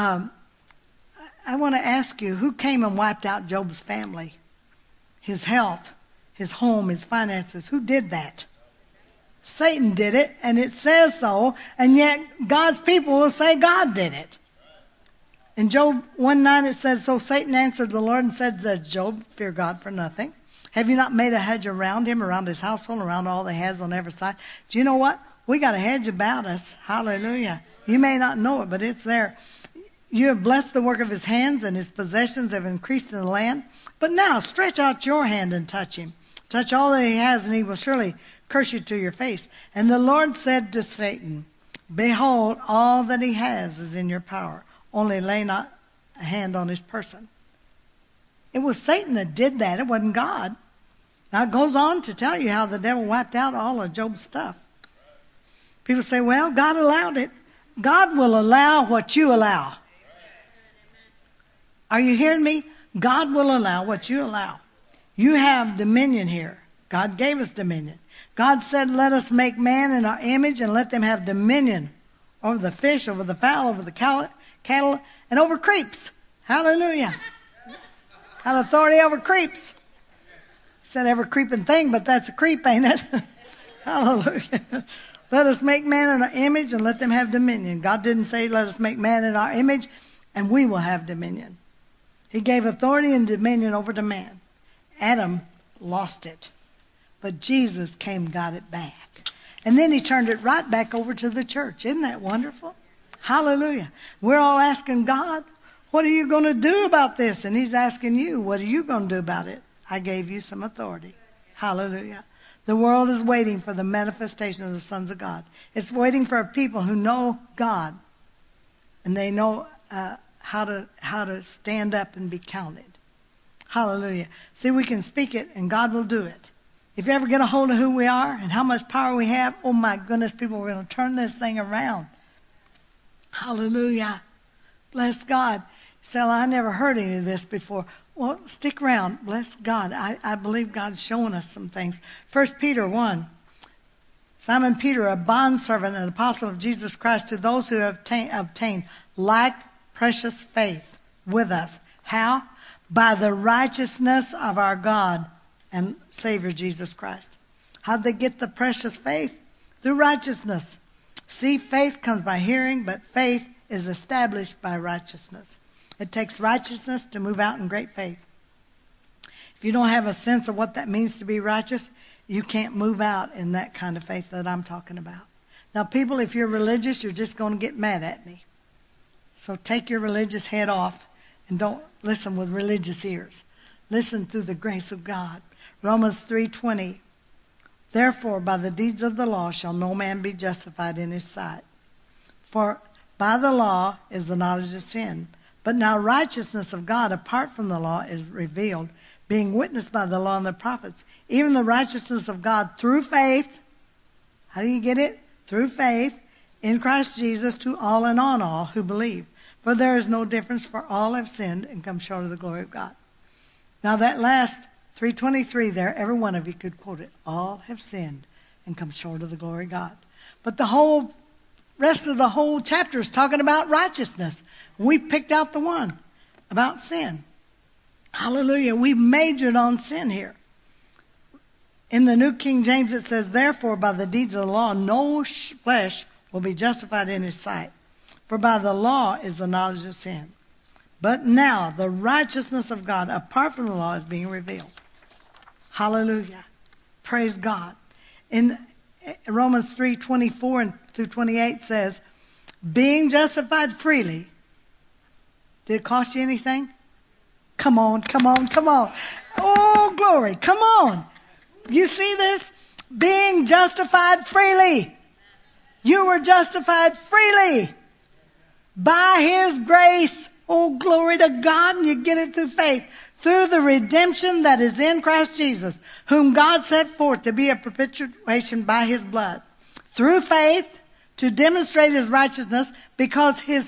I want to ask you, who came and wiped out Job's family? His health, his home, his finances. Who did that? Satan did it, and it says so, and yet God's people will say God did it. In Job 1:9 it says, so Satan answered the Lord and said to Job, fear God for nothing. Have you not made a hedge around him, around his household, around all that he has on every side? Do you know what? We got a hedge about us. Hallelujah. You may not know it, but it's there. You have blessed the work of his hands, and his possessions have increased in the land. But now stretch out your hand and touch him. Touch all that he has, and he will surely curse you to your face. And the Lord said to Satan, behold, all that he has is in your power. Only lay not a hand on his person. It was Satan that did that. It wasn't God. Now it goes on to tell you how the devil wiped out all of Job's stuff. People say, well, God allowed it. God will allow what you allow. Are you hearing me? God will allow what you allow. You have dominion here. God gave us dominion. God said, let us make man in our image and let them have dominion over the fish, over the fowl, over the cattle, and over creeps. Hallelujah. Got authority over creeps. Said every creeping thing, but that's a creep, ain't it? Hallelujah. Let us make man in our image and let them have dominion. God didn't say let us make man in our image and we will have dominion. He gave authority and dominion over to man. Adam lost it. But Jesus came and got it back. And then he turned it right back over to the church. Isn't that wonderful? Hallelujah. We're all asking God, what are you going to do about this? And he's asking you, what are you going to do about it? I gave you some authority. Hallelujah. The world is waiting for the manifestation of the sons of God. It's waiting for a people who know God. And they know how to stand up and be counted. Hallelujah. See, we can speak it and God will do it. If you ever get a hold of who we are and how much power we have, oh my goodness, people, we're going to turn this thing around. Hallelujah. Bless God. You say, well, I never heard any of this before. Well, stick around. Bless God. I believe God's showing us some things. 1 Peter 1. Simon Peter, a bondservant and apostle of Jesus Christ, to those who have obtained like precious faith with us. How? By the righteousness of our God and Savior Jesus Christ. How'd they get the precious faith? Through righteousness. See, faith comes by hearing, but faith is established by righteousness. It takes righteousness to move out in great faith. If you don't have a sense of what that means to be righteous, you can't move out in that kind of faith that I'm talking about. Now, people, if you're religious, you're just going to get mad at me. So take your religious head off and don't listen with religious ears. Listen through the grace of God. Romans 3:20. Therefore, by the deeds of the law shall no man be justified in his sight. For by the law is the knowledge of sin. But now righteousness of God apart from the law is revealed, being witnessed by the law and the prophets, even the righteousness of God through faith. How do you get it? Through faith in Christ Jesus to all and on all who believe. For there is no difference, for all have sinned and come short of the glory of God. Now that last 3:23 there, every one of you could quote it. All have sinned and come short of the glory of God. But the whole rest of the whole chapter is talking about righteousness. We picked out the one about sin. Hallelujah. We majored on sin here. In the New King James it says, therefore by the deeds of the law no flesh will be justified in his sight. For by the law is the knowledge of sin. But now the righteousness of God apart from the law is being revealed. Hallelujah. Praise God. In Romans 3:24 through 28 says, being justified freely. Did it cost you anything? Come on, come on, come on. Oh, glory. Come on. You see this? Being justified freely. You were justified freely by his grace. Oh, glory to God. And you get it through faith. Through the redemption that is in Christ Jesus, whom God set forth to be a perpetuation by his blood. Through faith, to demonstrate his righteousness, because in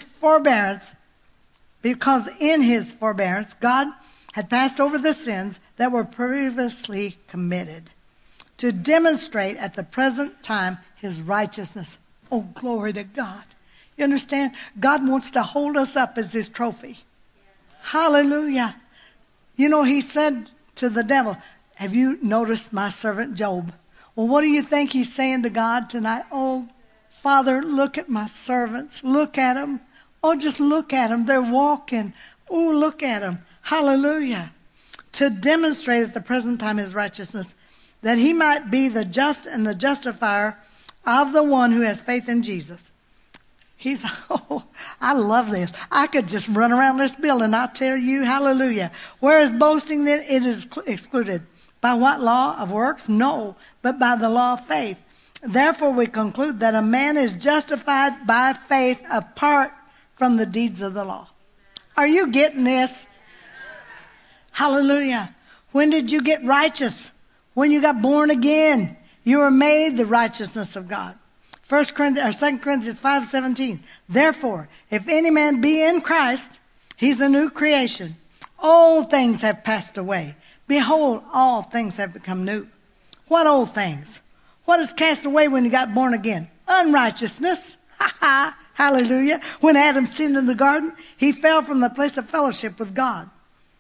his forbearance, God had passed over the sins that were previously committed, to demonstrate at the present time his righteousness. Oh, glory to God. You understand? God wants to hold us up as his trophy. Hallelujah. You know, he said to the devil, have you noticed my servant Job? Well, what do you think he's saying to God tonight? Oh, Father, look at my servants. Look at them. Oh, just look at them. They're walking. Oh, look at them. Hallelujah. To demonstrate at the present time his righteousness, that he might be the just and the justifier of the one who has faith in Jesus. Oh, I love this. I could just run around this building. I tell you, hallelujah. Whereas boasting, then it is excluded. By what law of works? No, but by the law of faith. Therefore we conclude that a man is justified by faith apart from the deeds of the law. Are you getting this? Hallelujah. When did you get righteous? When you got born again. You were made the righteousness of God. 2 Corinthians 5:17. Therefore, if any man be in Christ, he's a new creation. Old things have passed away. Behold, all things have become new. What old things? What is cast away when you got born again? Unrighteousness. Ha ha. Hallelujah. When Adam sinned in the garden, he fell from the place of fellowship with God.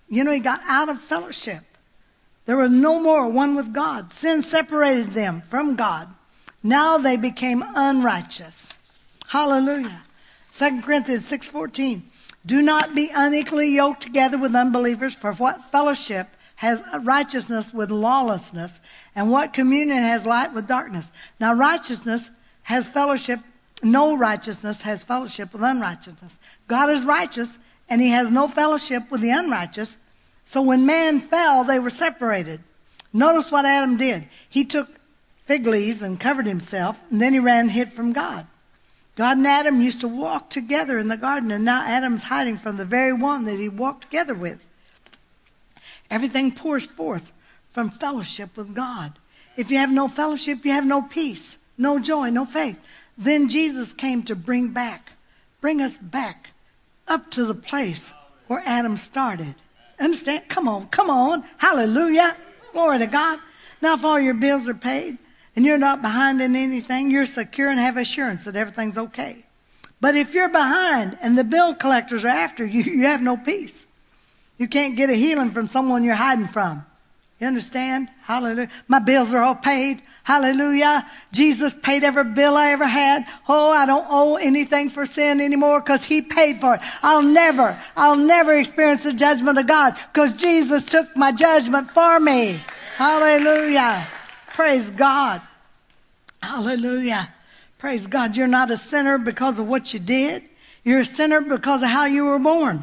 He got out of fellowship. There was no more one with God. Sin separated them from God. Now they became unrighteous. Hallelujah. 2 Corinthians 6:14. Do not be unequally yoked together with unbelievers, for what fellowship has righteousness with lawlessness, and what communion has light with darkness? Now righteousness has fellowship, no righteousness has fellowship with unrighteousness. God is righteous, and he has no fellowship with the unrighteous. So when man fell, they were separated. Notice what Adam did. He took fig leaves and covered himself, and then he ran and hid from God. God and Adam used to walk together in the garden, and now Adam's hiding from the very one that he walked together with. Everything pours forth from fellowship with God. If you have no fellowship, you have no peace, no joy, no faith. Then Jesus came to bring us back up to the place where Adam started. Understand? Come on. Hallelujah. Glory to God. Now if all your bills are paid and you're not behind in anything, you're secure and have assurance that everything's okay. But if you're behind and the bill collectors are after you, you have no peace. You can't get a healing from someone you're hiding from. You understand? Hallelujah. My bills are all paid. Hallelujah. Jesus paid every bill I ever had. Oh, I don't owe anything for sin anymore because he paid for it. I'll never experience the judgment of God because Jesus took my judgment for me. Hallelujah. Praise God. Hallelujah. Praise God. You're not a sinner because of what you did. You're a sinner because of how you were born.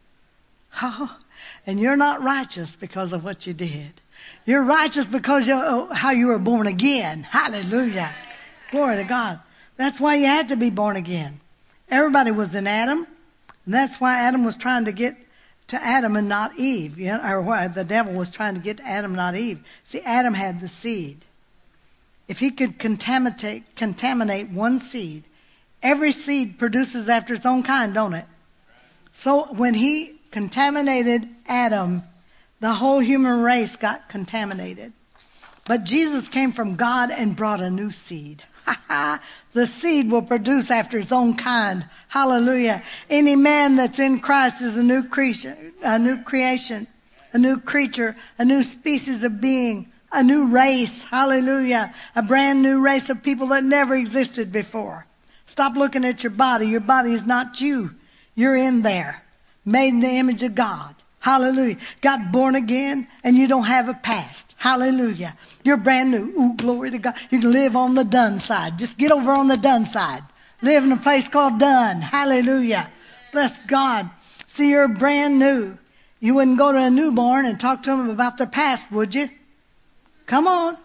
Oh, and you're not righteous because of what you did. You're righteous because of how you were born again. Hallelujah. Glory to God. That's why you had to be born again. Everybody was in Adam. And that's why Adam was trying to get to Adam and not Eve. Or why the devil was trying to get to Adam, not Eve. See, Adam had the seed. If he could contaminate one seed, every seed produces after its own kind, don't it? So when he contaminated Adam, the whole human race got contaminated. But Jesus came from God and brought a new seed. The seed will produce after its own kind. Hallelujah. Any man that's in Christ is a new creation, a new creation, a new creature, a new species of being, a new race. Hallelujah. A brand new race of people that never existed before. Stop looking at your body. Your body is not you. You're in there. Made in the image of God. Hallelujah. Got born again and you don't have a past. Hallelujah. You're brand new. Ooh, glory to God. You can live on the done side. Just get over on the done side. Live in a place called done. Hallelujah. Bless God. See, you're brand new. You wouldn't go to a newborn and talk to them about their past, would you? Come on.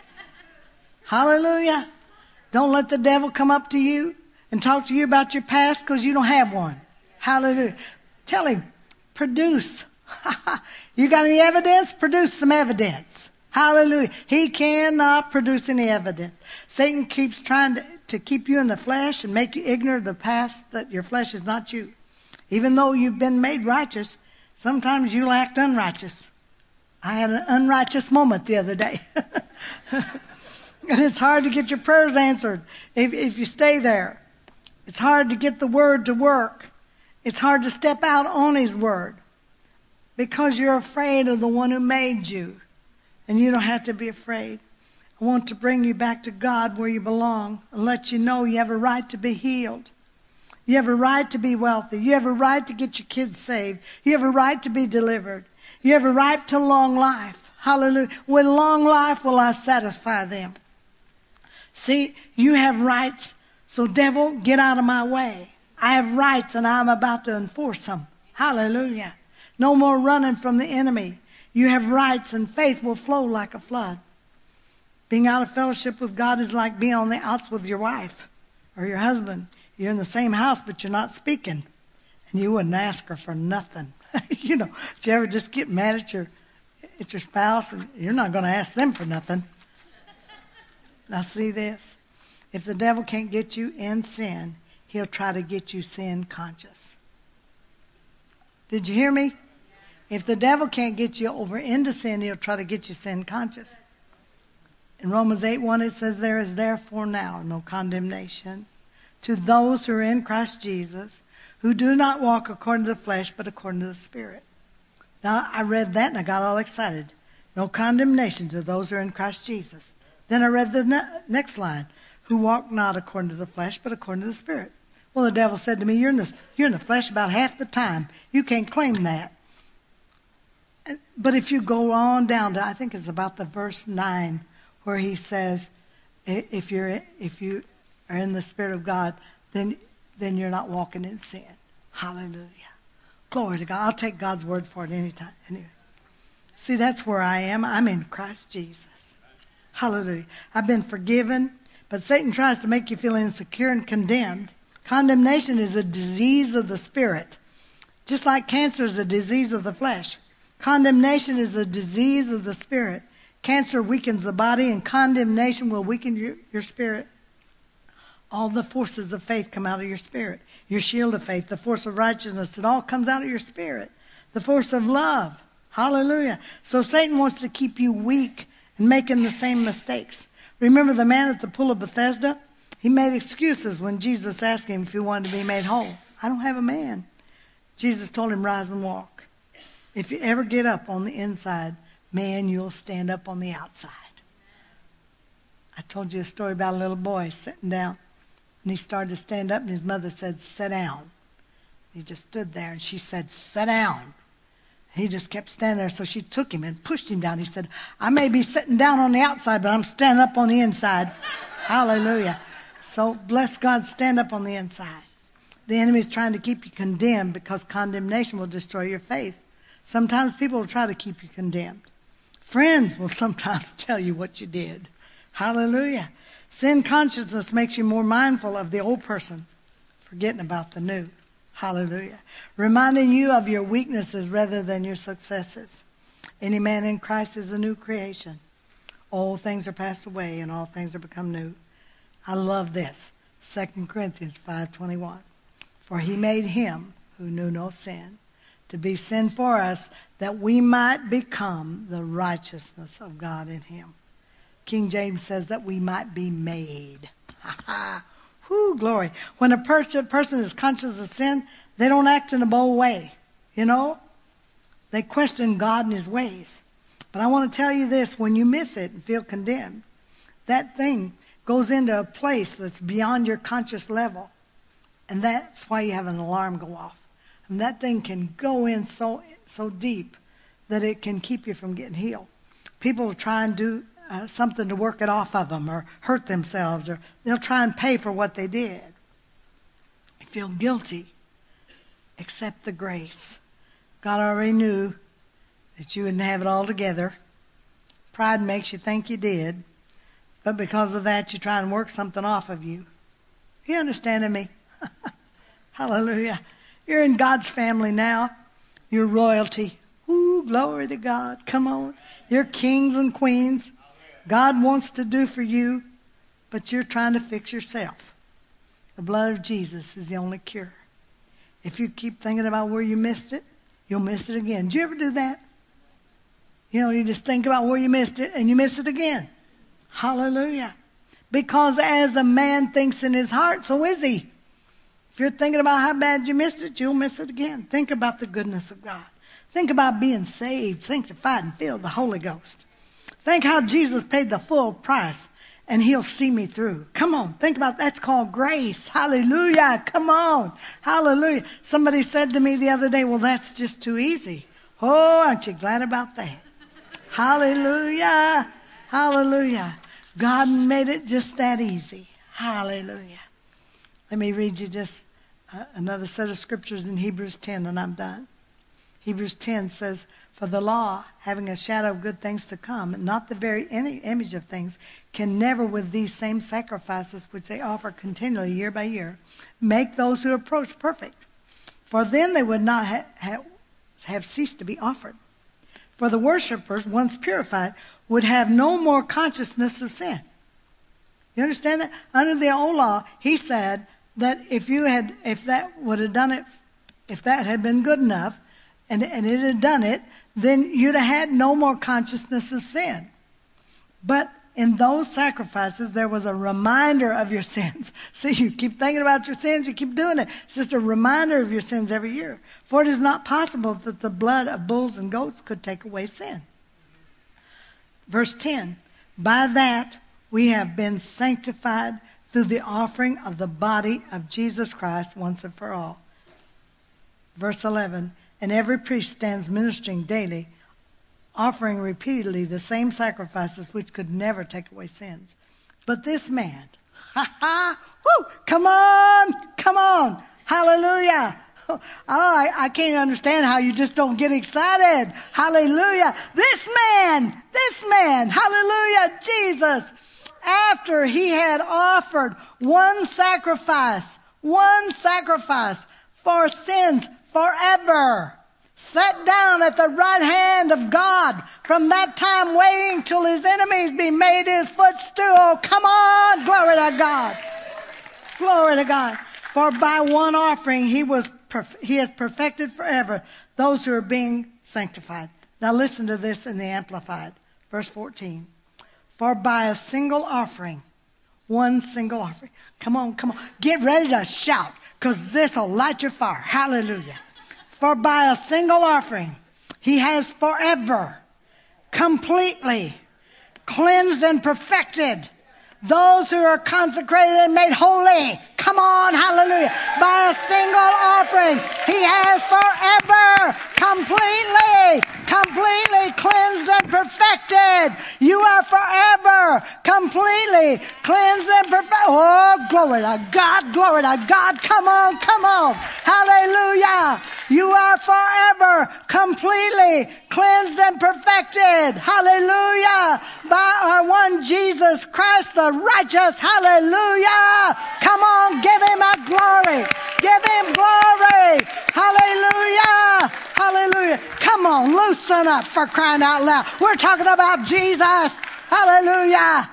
Hallelujah. Don't let the devil come up to you and talk to you about your past because you don't have one. Hallelujah. Tell him, produce. You got any evidence? Produce some evidence. Hallelujah. He cannot produce any evidence. Satan keeps trying to keep you in the flesh and make you ignorant of the past, that your flesh is not you. Even though you've been made righteous, sometimes you'll act unrighteous. I had an unrighteous moment the other day. And it's hard to get your prayers answered if you stay there. It's hard to get the word to work. It's hard to step out on his word because you're afraid of the one who made you. And you don't have to be afraid. I want to bring you back to God where you belong and let you know you have a right to be healed. You have a right to be wealthy. You have a right to get your kids saved. You have a right to be delivered. You have a right to long life. Hallelujah. With long life will I satisfy them. See, you have rights. So devil, get out of my way. I have rights and I'm about to enforce them. Hallelujah. No more running from the enemy. You have rights and faith will flow like a flood. Being out of fellowship with God is like being on the outs with your wife or your husband. You're in the same house, but you're not speaking. And you wouldn't ask her for nothing. You know, did you ever just get mad at your spouse and you're not going to ask them for nothing? Now see this. If the devil can't get you in sin, he'll try to get you sin conscious. Did you hear me? If the devil can't get you over into sin, he'll try to get you sin conscious. In Romans 8:1 it says, there is therefore now no condemnation to those who are in Christ Jesus, who do not walk according to the flesh, but according to the Spirit. Now, I read that and I got all excited. No condemnation to those who are in Christ Jesus. Then I read the next line. Who walk not according to the flesh, but according to the Spirit. Well, the devil said to me, you're in the flesh about half the time. You can't claim that. But if you go on down to, I think it's about the verse 9, where he says, if you are in the Spirit of God, then you're not walking in sin. Hallelujah. Glory to God. I'll take God's word for it anytime. Anyway. See, that's where I am. I'm in Christ Jesus. Hallelujah. I've been forgiven. But Satan tries to make you feel insecure and condemned. Condemnation is a disease of the spirit. Just like cancer is a disease of the flesh. Condemnation is a disease of the spirit. Cancer weakens the body, and condemnation will weaken your spirit. All the forces of faith come out of your spirit. Your shield of faith, the force of righteousness, it all comes out of your spirit. The force of love. Hallelujah. So Satan wants to keep you weak and making the same mistakes. Remember the man at the pool of Bethesda? He made excuses when Jesus asked him if he wanted to be made whole. I don't have a man. Jesus told him, rise and walk. If you ever get up on the inside, man, you'll stand up on the outside. I told you a story about a little boy sitting down. And he started to stand up, and his mother said, sit down. He just stood there, and she said, sit down. He just kept standing there, so she took him and pushed him down. He said, I may be sitting down on the outside, but I'm standing up on the inside. Hallelujah. So bless God, stand up on the inside. The enemy is trying to keep you condemned because condemnation will destroy your faith. Sometimes people will try to keep you condemned. Friends will sometimes tell you what you did. Hallelujah. Sin consciousness makes you more mindful of the old person, forgetting about the new. Hallelujah. Reminding you of your weaknesses rather than your successes. Any man in Christ is a new creation. Old things are passed away and all things are become new. I love this. 2 Corinthians 5:21. For he made him who knew no sin to be sin for us, that we might become the righteousness of God in him. King James says that we might be made. Whoo, glory. When a person is conscious of sin, they don't act in a bold way. You know? They question God and his ways. But I want to tell you this, when you miss it and feel condemned, that thing goes into a place that's beyond your conscious level. And that's why you have an alarm go off. And that thing can go in so deep that it can keep you from getting healed. People will try and do something to work it off of them or hurt themselves, or they'll try and pay for what they did. You feel guilty. Accept the grace. God already knew that you wouldn't have it all together. Pride makes you think you did, but because of that, you try and work something off of you. You understanding me? Hallelujah. You're in God's family now. You're royalty. Ooh, glory to God. Come on. You're kings and queens. God wants to do for you, but you're trying to fix yourself. The blood of Jesus is the only cure. If you keep thinking about where you missed it, you'll miss it again. Did you ever do that? You know, you just think about where you missed it and you miss it again. Hallelujah. Because as a man thinks in his heart, so is he. If you're thinking about how bad you missed it, you'll miss it again. Think about the goodness of God. Think about being saved, sanctified, and filled with the Holy Ghost. Think how Jesus paid the full price, and he'll see me through. Come on, think about that's called grace. Hallelujah. Come on. Hallelujah. Somebody said to me the other day, well, that's just too easy. Oh, aren't you glad about that? Hallelujah. Hallelujah. God made it just that easy. Hallelujah. Let me read you just another set of scriptures in Hebrews 10, and I'm done. Hebrews 10 says, for the law, having a shadow of good things to come, and not the very image of things, can never with these same sacrifices, which they offer continually year by year, make those who approach perfect. For then they would not have ceased to be offered. For the worshippers, once purified, would have no more consciousness of sin. You understand that? Under the old law, he said that if that would have done it, if that had been good enough, and it had done it, then you'd have had no more consciousness of sin. But in those sacrifices, there was a reminder of your sins. See, you keep thinking about your sins, you keep doing it. It's just a reminder of your sins every year. For it is not possible that the blood of bulls and goats could take away sin. Verse 10, by that we have been sanctified through the offering of the body of Jesus Christ once and for all. Verse 11, and every priest stands ministering daily, offering repeatedly the same sacrifices which could never take away sins. But this man, come on, hallelujah. Oh, I can't understand how you just don't get excited. Hallelujah. This man, hallelujah, Jesus, after he had offered one sacrifice for sins forever, sat down at the right hand of God, from that time waiting till his enemies be made his footstool. Come on, glory to God. Glory to God. For by one offering he has perfected forever those who are being sanctified. Now listen to this in the Amplified. Verse 14. For by a single offering, one single offering. Come on. Get ready to shout, because this will light your fire. Hallelujah. For by a single offering, he has forever, completely cleansed and perfected those who are consecrated and made holy. Come on, hallelujah. By a single offering, he has forever, completely cleansed and perfected. You are forever, completely cleansed and perfected. Oh, glory to God, glory to God. Come on. Hallelujah. You are forever, completely cleansed and perfected. Hallelujah. By our one Jesus Christ, the righteous. Hallelujah. Come on, give him a glory. Give him glory. Hallelujah. Hallelujah. Come on, loosen up, for crying out loud. We're talking about Jesus. Hallelujah.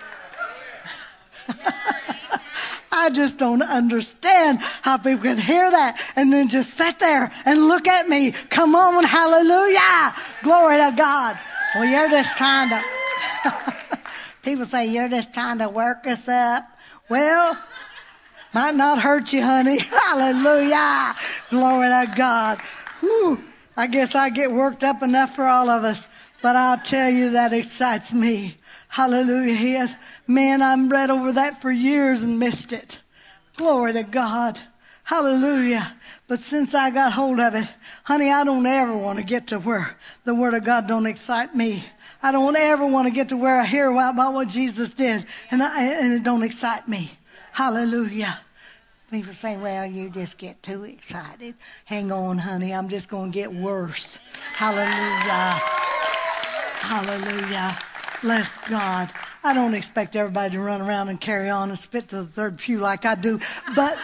I just don't understand how people can hear that and then just sit there and look at me. Come on, hallelujah. Glory to God. Well, you're just trying to, people say you're just trying to work us up. Well, might not hurt you, honey. Hallelujah. Glory to God. Whew. I guess I get worked up enough for all of us. But I'll tell you, that excites me. Hallelujah. Man, I've read over that for years and missed it. Glory to God. Hallelujah. But since I got hold of it, honey, I don't ever want to get to where the Word of God don't excite me. I don't ever want to get to where I hear about what Jesus did and it don't excite me. Hallelujah. People say, well, you just get too excited. Hang on, honey. I'm just going to get worse. Hallelujah. Hallelujah. Bless God. I don't expect everybody to run around and carry on and spit to the third pew like I do. But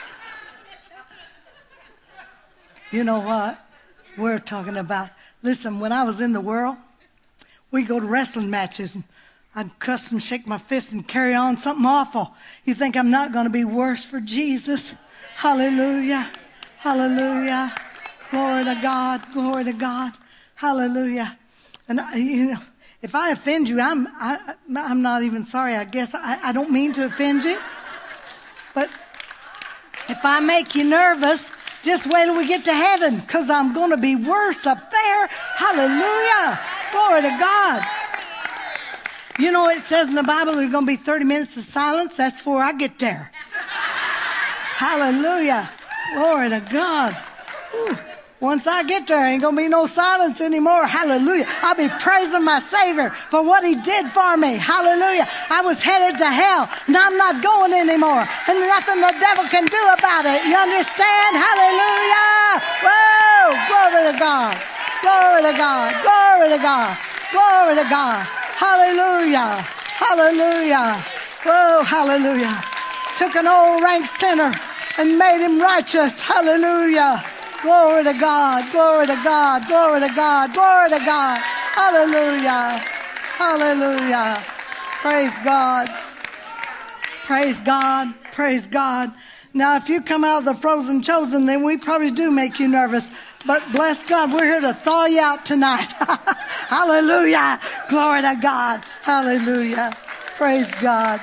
you know what? We're talking about, listen, when I was in the world, we'd go to wrestling matches and I'd cuss and shake my fist and carry on something awful. You think I'm not going to be worse for Jesus? Hallelujah. Hallelujah. Glory to God. Glory to God. Hallelujah. And, if I offend you, I'm not even sorry. I guess I don't mean to offend you. But if I make you nervous, just wait till we get to heaven, because I'm going to be worse up there. Hallelujah. Glory to God. You know, it says in the Bible there's going to be 30 minutes of silence. That's before I get there. Hallelujah. Glory to God. Ooh. Once I get there, ain't going to be no silence anymore. Hallelujah. I'll be praising my Savior for what he did for me. Hallelujah. I was headed to hell. Now I'm not going anymore. And nothing the devil can do about it. You understand? Hallelujah. Whoa. Glory to God. Glory to God. Glory to God. Glory to God. Hallelujah. Hallelujah. Whoa. Hallelujah. Took an old rank sinner and made him righteous. Hallelujah. Glory to God, glory to God, glory to God, glory to God. Hallelujah, hallelujah. Praise God, praise God, praise God. Now, if you come out of the frozen chosen, then we probably do make you nervous. But bless God, we're here to thaw you out tonight. Hallelujah, glory to God. Hallelujah. Praise God.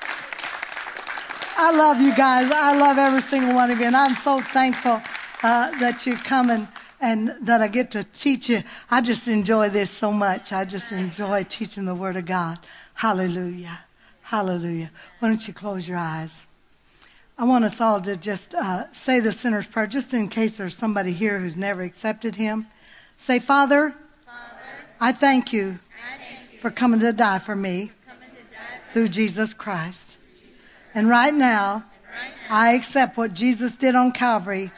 I love you guys. I love every single one of you. And I'm so thankful that you come and that I get to teach you. I just enjoy this so much. I just enjoy teaching the Word of God. Hallelujah. Hallelujah. Why don't you close your eyes? I want us all to just say the sinner's prayer, just in case there's somebody here who's never accepted him. Say, Father, I thank you for coming to die for me through Jesus Christ. And right now, I accept what Jesus did on Calvary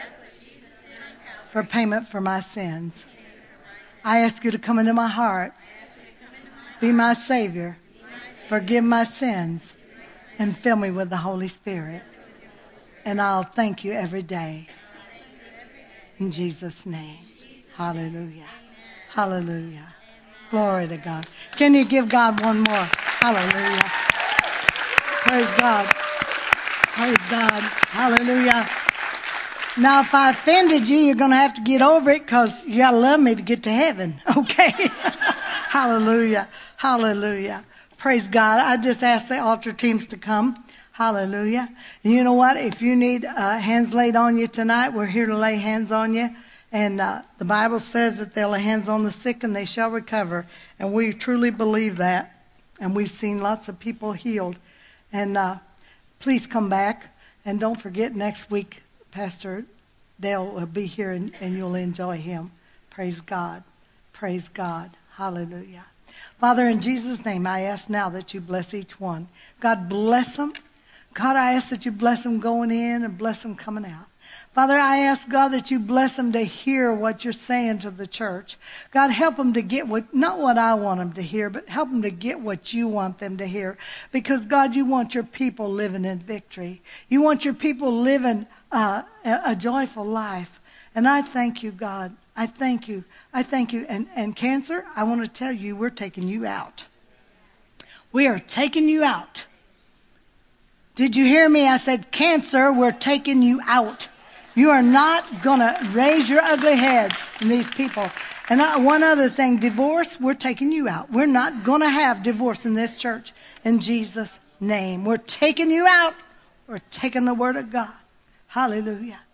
for payment for my sins. I ask you to come into my heart, be my Savior, forgive my sins, and fill me with the Holy Spirit. And I'll thank you every day. In Jesus' name. Hallelujah. Hallelujah. Glory to God. Can you give God one more? Hallelujah. Praise God. Praise God. Hallelujah. Now, if I offended you, you're going to have to get over it because you got to love me to get to heaven. Okay? Hallelujah. Hallelujah. Praise God. I just ask the altar teams to come. Hallelujah. And you know what? If you need hands laid on you tonight, we're here to lay hands on you. And the Bible says that they'll lay hands on the sick and they shall recover. And we truly believe that. And we've seen lots of people healed. And please come back. And don't forget, next week, Pastor Dale will be here and you'll enjoy him. Praise God. Praise God. Hallelujah. Father, in Jesus' name, I ask now that you bless each one. God, bless them. God, I ask that you bless them going in and bless them coming out. Father, I ask, God, that you bless them to hear what you're saying to the church. God, help them to get not what I want them to hear, but help them to get what you want them to hear. Because, God, you want your people living in victory. You want your people living a joyful life. And I thank you, God. I thank you. I thank you. And cancer, I want to tell you, we're taking you out. We are taking you out. Did you hear me? I said, cancer, we're taking you out. You are not going to raise your ugly head in these people. And one other thing, divorce, we're taking you out. We're not going to have divorce in this church in Jesus' name. We're taking you out. We're taking the word of God. Hallelujah.